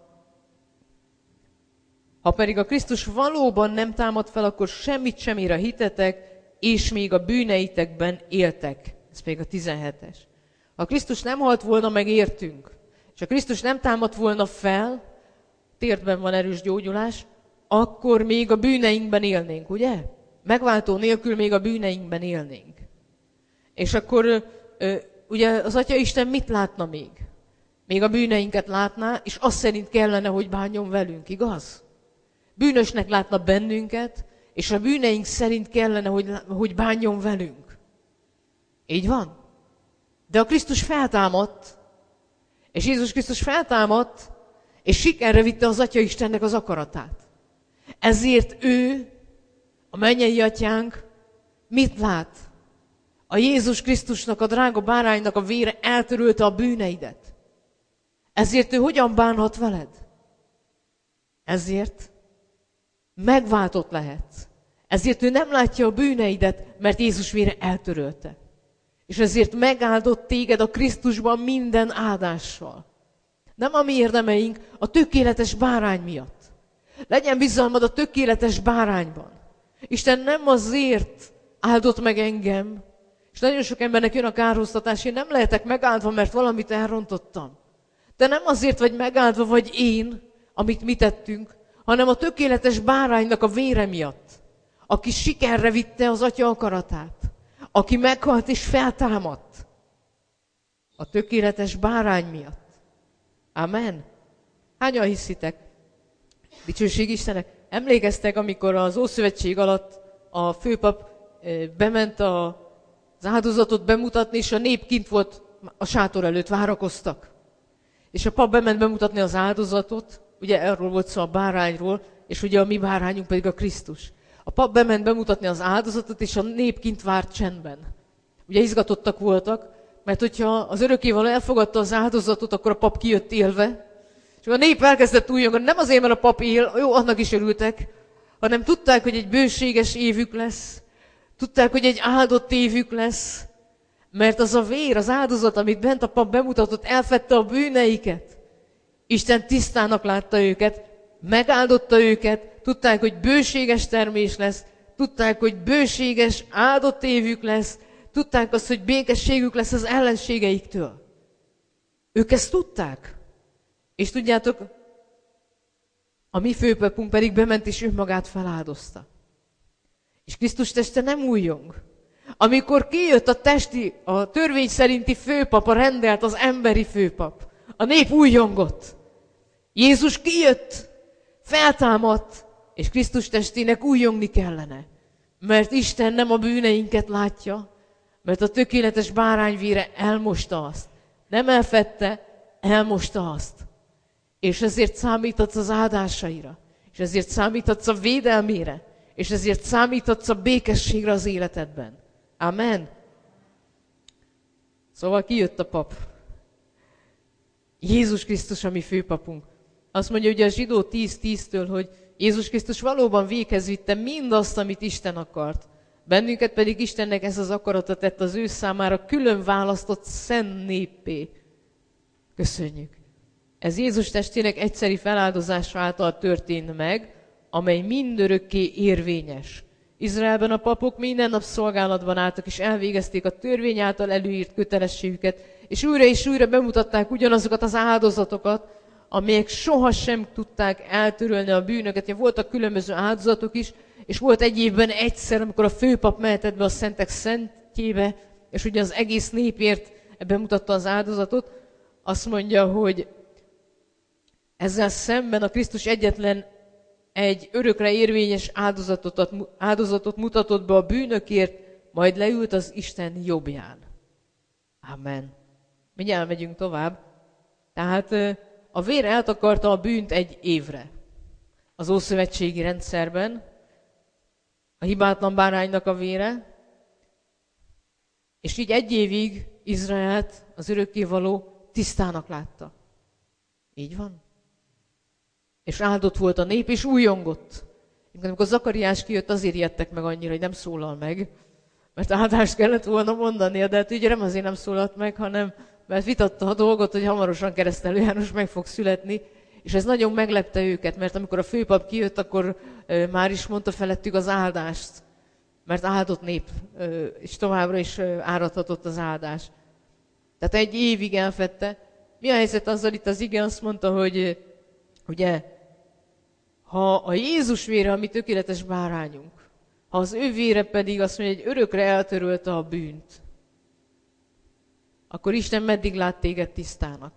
ha pedig a Krisztus valóban nem támad fel, akkor semmit sem ér a hitetek, és még a bűneitekben éltek. Ez pedig a tizenhetes. Ha Krisztus nem halt volna, meg értünk, és ha Krisztus nem támadt volna fel, térdben van erős gyógyulás, akkor még a bűneinkben élnénk, ugye? Megváltó nélkül még a bűneinkben élnénk. És akkor ugye az Atya Isten mit látna még? Még a bűneinket látná, és azt szerint kellene, hogy bánjon velünk, igaz? Bűnösnek látna bennünket, és a bűneink szerint kellene, hogy, hogy bánjon velünk. Így van? De a Krisztus feltámadt, és Jézus Krisztus feltámadt, és sikerre vitte az Atya Istennek az akaratát. Ezért ő, a mennyei Atyánk, mit lát? A Jézus Krisztusnak, a drága báránynak a vére eltörölte a bűneidet. Ezért ő hogyan bánhat veled? Ezért megváltott lehetsz. Ezért ő nem látja a bűneidet, mert Jézus vére eltörölte. És ezért megáldott téged a Krisztusban minden áldással. Nem a mi érdemeink, a tökéletes bárány miatt. Legyen bizalmad a tökéletes bárányban. Isten nem azért áldott meg engem, és nagyon sok embernek jön a kárhoztatás, én nem lehetek megáldva, mert valamit elrontottam. De nem azért vagy megáldva, vagy én, amit mi tettünk, hanem a tökéletes báránynak a vére miatt, aki sikerre vitte az Atya akaratát, aki meghalt és feltámadt. A tökéletes bárány miatt. Amen. Hányan hiszitek? Dicsőség Istennek. Emlékeztek, amikor az Ószövetség alatt a főpap bement az áldozatot bemutatni, és a nép kint volt a sátor előtt, várakoztak. És a pap bement bemutatni az áldozatot, ugye erről volt szó a bárányról, és ugye a mi bárányunk pedig a Krisztus. A pap bement bemutatni az áldozatot, és a nép kint várt csendben. Ugye izgatottak voltak, mert hogyha az örökkévaló elfogadta az áldozatot, akkor a pap kijött élve, és a nép elkezdett újjongani, nem azért, mert a pap él, jó, annak is örültek, hanem tudták, hogy egy bőséges évük lesz, tudták, hogy egy áldott évük lesz, mert az a vér, az áldozat, amit bent a pap bemutatott, elfedte a bűneiket. Isten tisztának látta őket, megáldotta őket, tudták, hogy bőséges termés lesz, tudták, hogy bőséges áldott évük lesz, tudták azt, hogy békességük lesz az ellenségeiktől. Ők ezt tudták. És tudjátok, a mi főpapunk pedig bement és önmagát feláldozta. És Krisztus teste nem újjong. Amikor kijött a testi, a törvény szerinti főpap, a rendelt, az emberi főpap, a nép újjongott. Jézus kijött, feltámadt, és Krisztus testének újjongni kellene. Mert Isten nem a bűneinket látja, mert a tökéletes bárányvére elmosta azt. Nem elfedte, elmosta azt. És ezért számíthatsz az áldásaira, és ezért számíthatsz a védelmére, és ezért számíthatsz a békességre az életedben. Amen. Szóval kijött a pap. Jézus Krisztus a mi főpapunk. Azt mondja ugye a zsidó tíz tíztől, hogy Jézus Krisztus valóban véghez vitte mindazt, amit Isten akart. Bennünket pedig Istennek ez az akarata tett az ő számára külön választott szent néppé. Köszönjük. Ez Jézus testének egyszeri feláldozása által történt meg, amely mindörökké érvényes. Izraelben a papok minden nap szolgálatban álltak, és elvégezték a törvény által előírt kötelességüket, és újra és újra bemutatták ugyanazokat az áldozatokat, amelyek sohasem tudták eltörölni a bűnöket. Ja, voltak különböző áldozatok is, és volt egy évben egyszer, amikor a főpap mehetett be a szentek szentjébe, és ugye az egész népért bemutatta az áldozatot, azt mondja, hogy ezzel szemben a Krisztus egyetlen egy örökre érvényes áldozatot, áldozatot mutatott be a bűnökért, majd leült az Isten jobbján. Amen. Mindjárt megyünk tovább. Tehát a vér eltakarta a bűnt egy évre. Az ószövetségi rendszerben a hibátlan báránynak a vére, és így egy évig Izraelt, az örökkévaló tisztának látta. Így van. És áldott volt a nép, és újongott. Amikor Zakariás kijött, azért ijedtek meg annyira, hogy nem szólal meg, mert áldást kellett volna mondania, de hát ugye nem azért nem szólalt meg, hanem mert vitatta a dolgot, hogy hamarosan Keresztelő János meg fog születni, és ez nagyon meglepte őket, mert amikor a főpap kijött, akkor e, már is mondta felettük az áldást, mert áldott nép, e, és továbbra is e, áradhatott az áldás. Tehát egy évig elfette. Mi a helyzet azzal, itt az ige azt mondta, hogy ugye, ha a Jézus vére, ami tökéletes bárányunk, ha az ő vére pedig azt mondja, hogy örökre eltörölte a bűnt, akkor Isten meddig lát téged tisztának?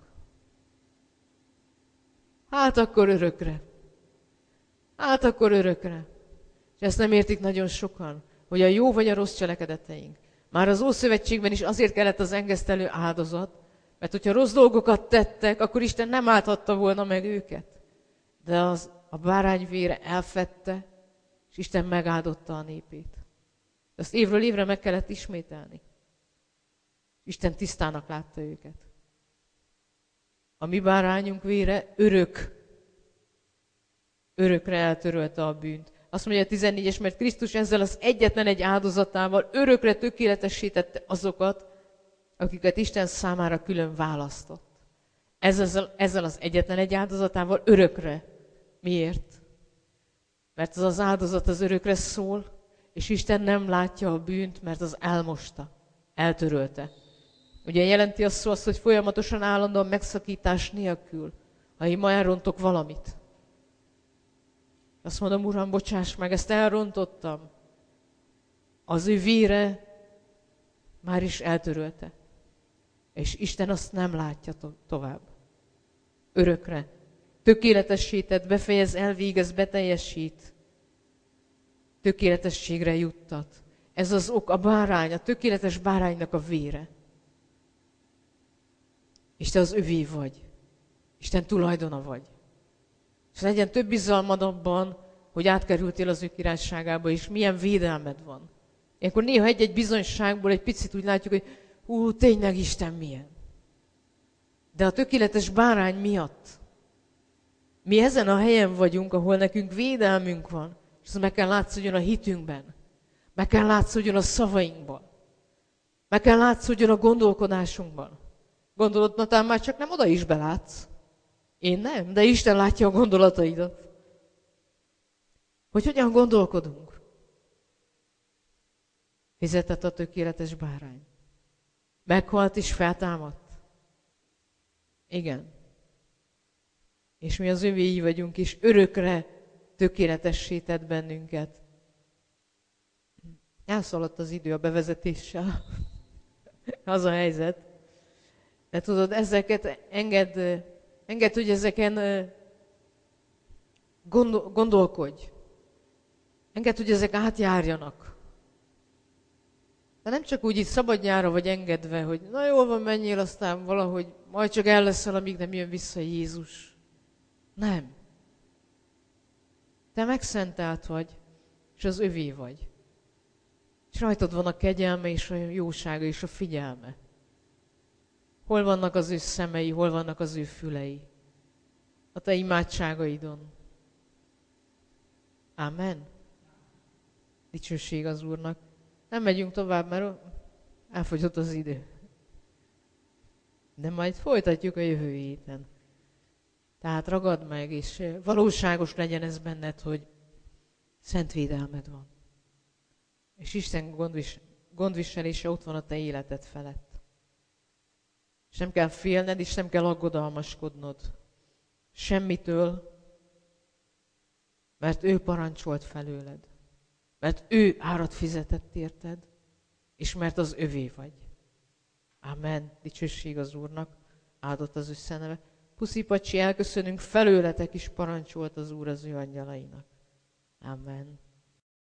Hát akkor örökre. Hát akkor örökre. És ezt nem értik nagyon sokan, hogy a jó vagy a rossz cselekedeteink. Már az Ószövetségben is azért kellett az engesztelő áldozat, mert hogyha rossz dolgokat tettek, akkor Isten nem álthatta volna meg őket. De az, a bárány vére elfette, és Isten megáldotta a népét. Ezt évről évre meg kellett ismételni. Isten tisztának látta őket. A mi bárányunk vére örök, örökre eltörölte a bűnt. Azt mondja a tizennégyes, mert Krisztus ezzel az egyetlen egy áldozatával örökre tökéletesítette azokat, akiket Isten számára külön választott. Ezzel, ezzel az egyetlen egy áldozatával örökre. Miért? Mert az az áldozat az örökre szól, és Isten nem látja a bűnt, mert az elmosta, eltörölte. Ugye jelenti a szó azt, hogy folyamatosan állandóan megszakítás nélkül, ha én ma elrontok valamit. Azt mondom, Uram, bocsáss meg, ezt elrontottam. Az ő vére már is eltörölte. És Isten azt nem látja to- tovább. Örökre. Tökéletesített, befejez, elvégez, beteljesít. Tökéletességre juttat. Ez az ok, a bárány, a tökéletes báránynak a vére. És te az övé vagy. Isten tulajdona vagy. És legyen több bizalmad abban, hogy átkerültél az ő királyságába, és milyen védelmed van. Ilyenkor néha egy-egy bizonyságból egy picit úgy látjuk, hogy hú, tényleg Isten milyen. De a tökéletes bárány miatt mi ezen a helyen vagyunk, ahol nekünk védelmünk van, és ez meg kell látszódjon a hitünkben, meg kell látszódjon a szavainkban, meg kell látszódjon a gondolkodásunkban. Gondolod, na talán már csak nem oda is belátsz. Én nem, de Isten látja a gondolataidat. Hogy hogyan gondolkodunk. Fizetett a tökéletes bárány. Meghalt és feltámadt. Igen. És mi az övéi vagyunk, és örökre tökéletessé tett bennünket. Elszaladt az idő a bevezetéssel. Az a helyzet. De tudod, ezeket engedd, engedd, hogy ezeken gondol, gondolkodj. Engedd, hogy ezek átjárjanak. De nem csak úgy itt szabadjára vagy engedve, hogy na jól van, menjél, aztán valahogy majd csak el leszel, amíg nem jön vissza Jézus. Nem. Te megszentelt vagy, és az övé vagy. És rajtad van a kegyelme, és a jósága, és a figyelme. Hol vannak az ő szemei, hol vannak az ő fülei? A te imádságaidon. Amen. Dicsőség az Úrnak. Nem megyünk tovább, mert elfogyott az idő. De majd folytatjuk a jövő héten. Tehát ragad meg, és valóságos legyen ez benned, hogy szent védelmed van. És Isten gondvis, gondviselése ott van a te életed felett. És nem kell félned, és nem kell aggodalmaskodnod semmitől, mert ő parancsolt felőled. Mert ő árat fizetett érted, és mert az övé vagy. Amen. Dicsőség az Úrnak. Áldott az ő szent neve. Puszi pacsi, elköszönünk, felőletek is parancsolt az Úr az ő angyalainak. Amen.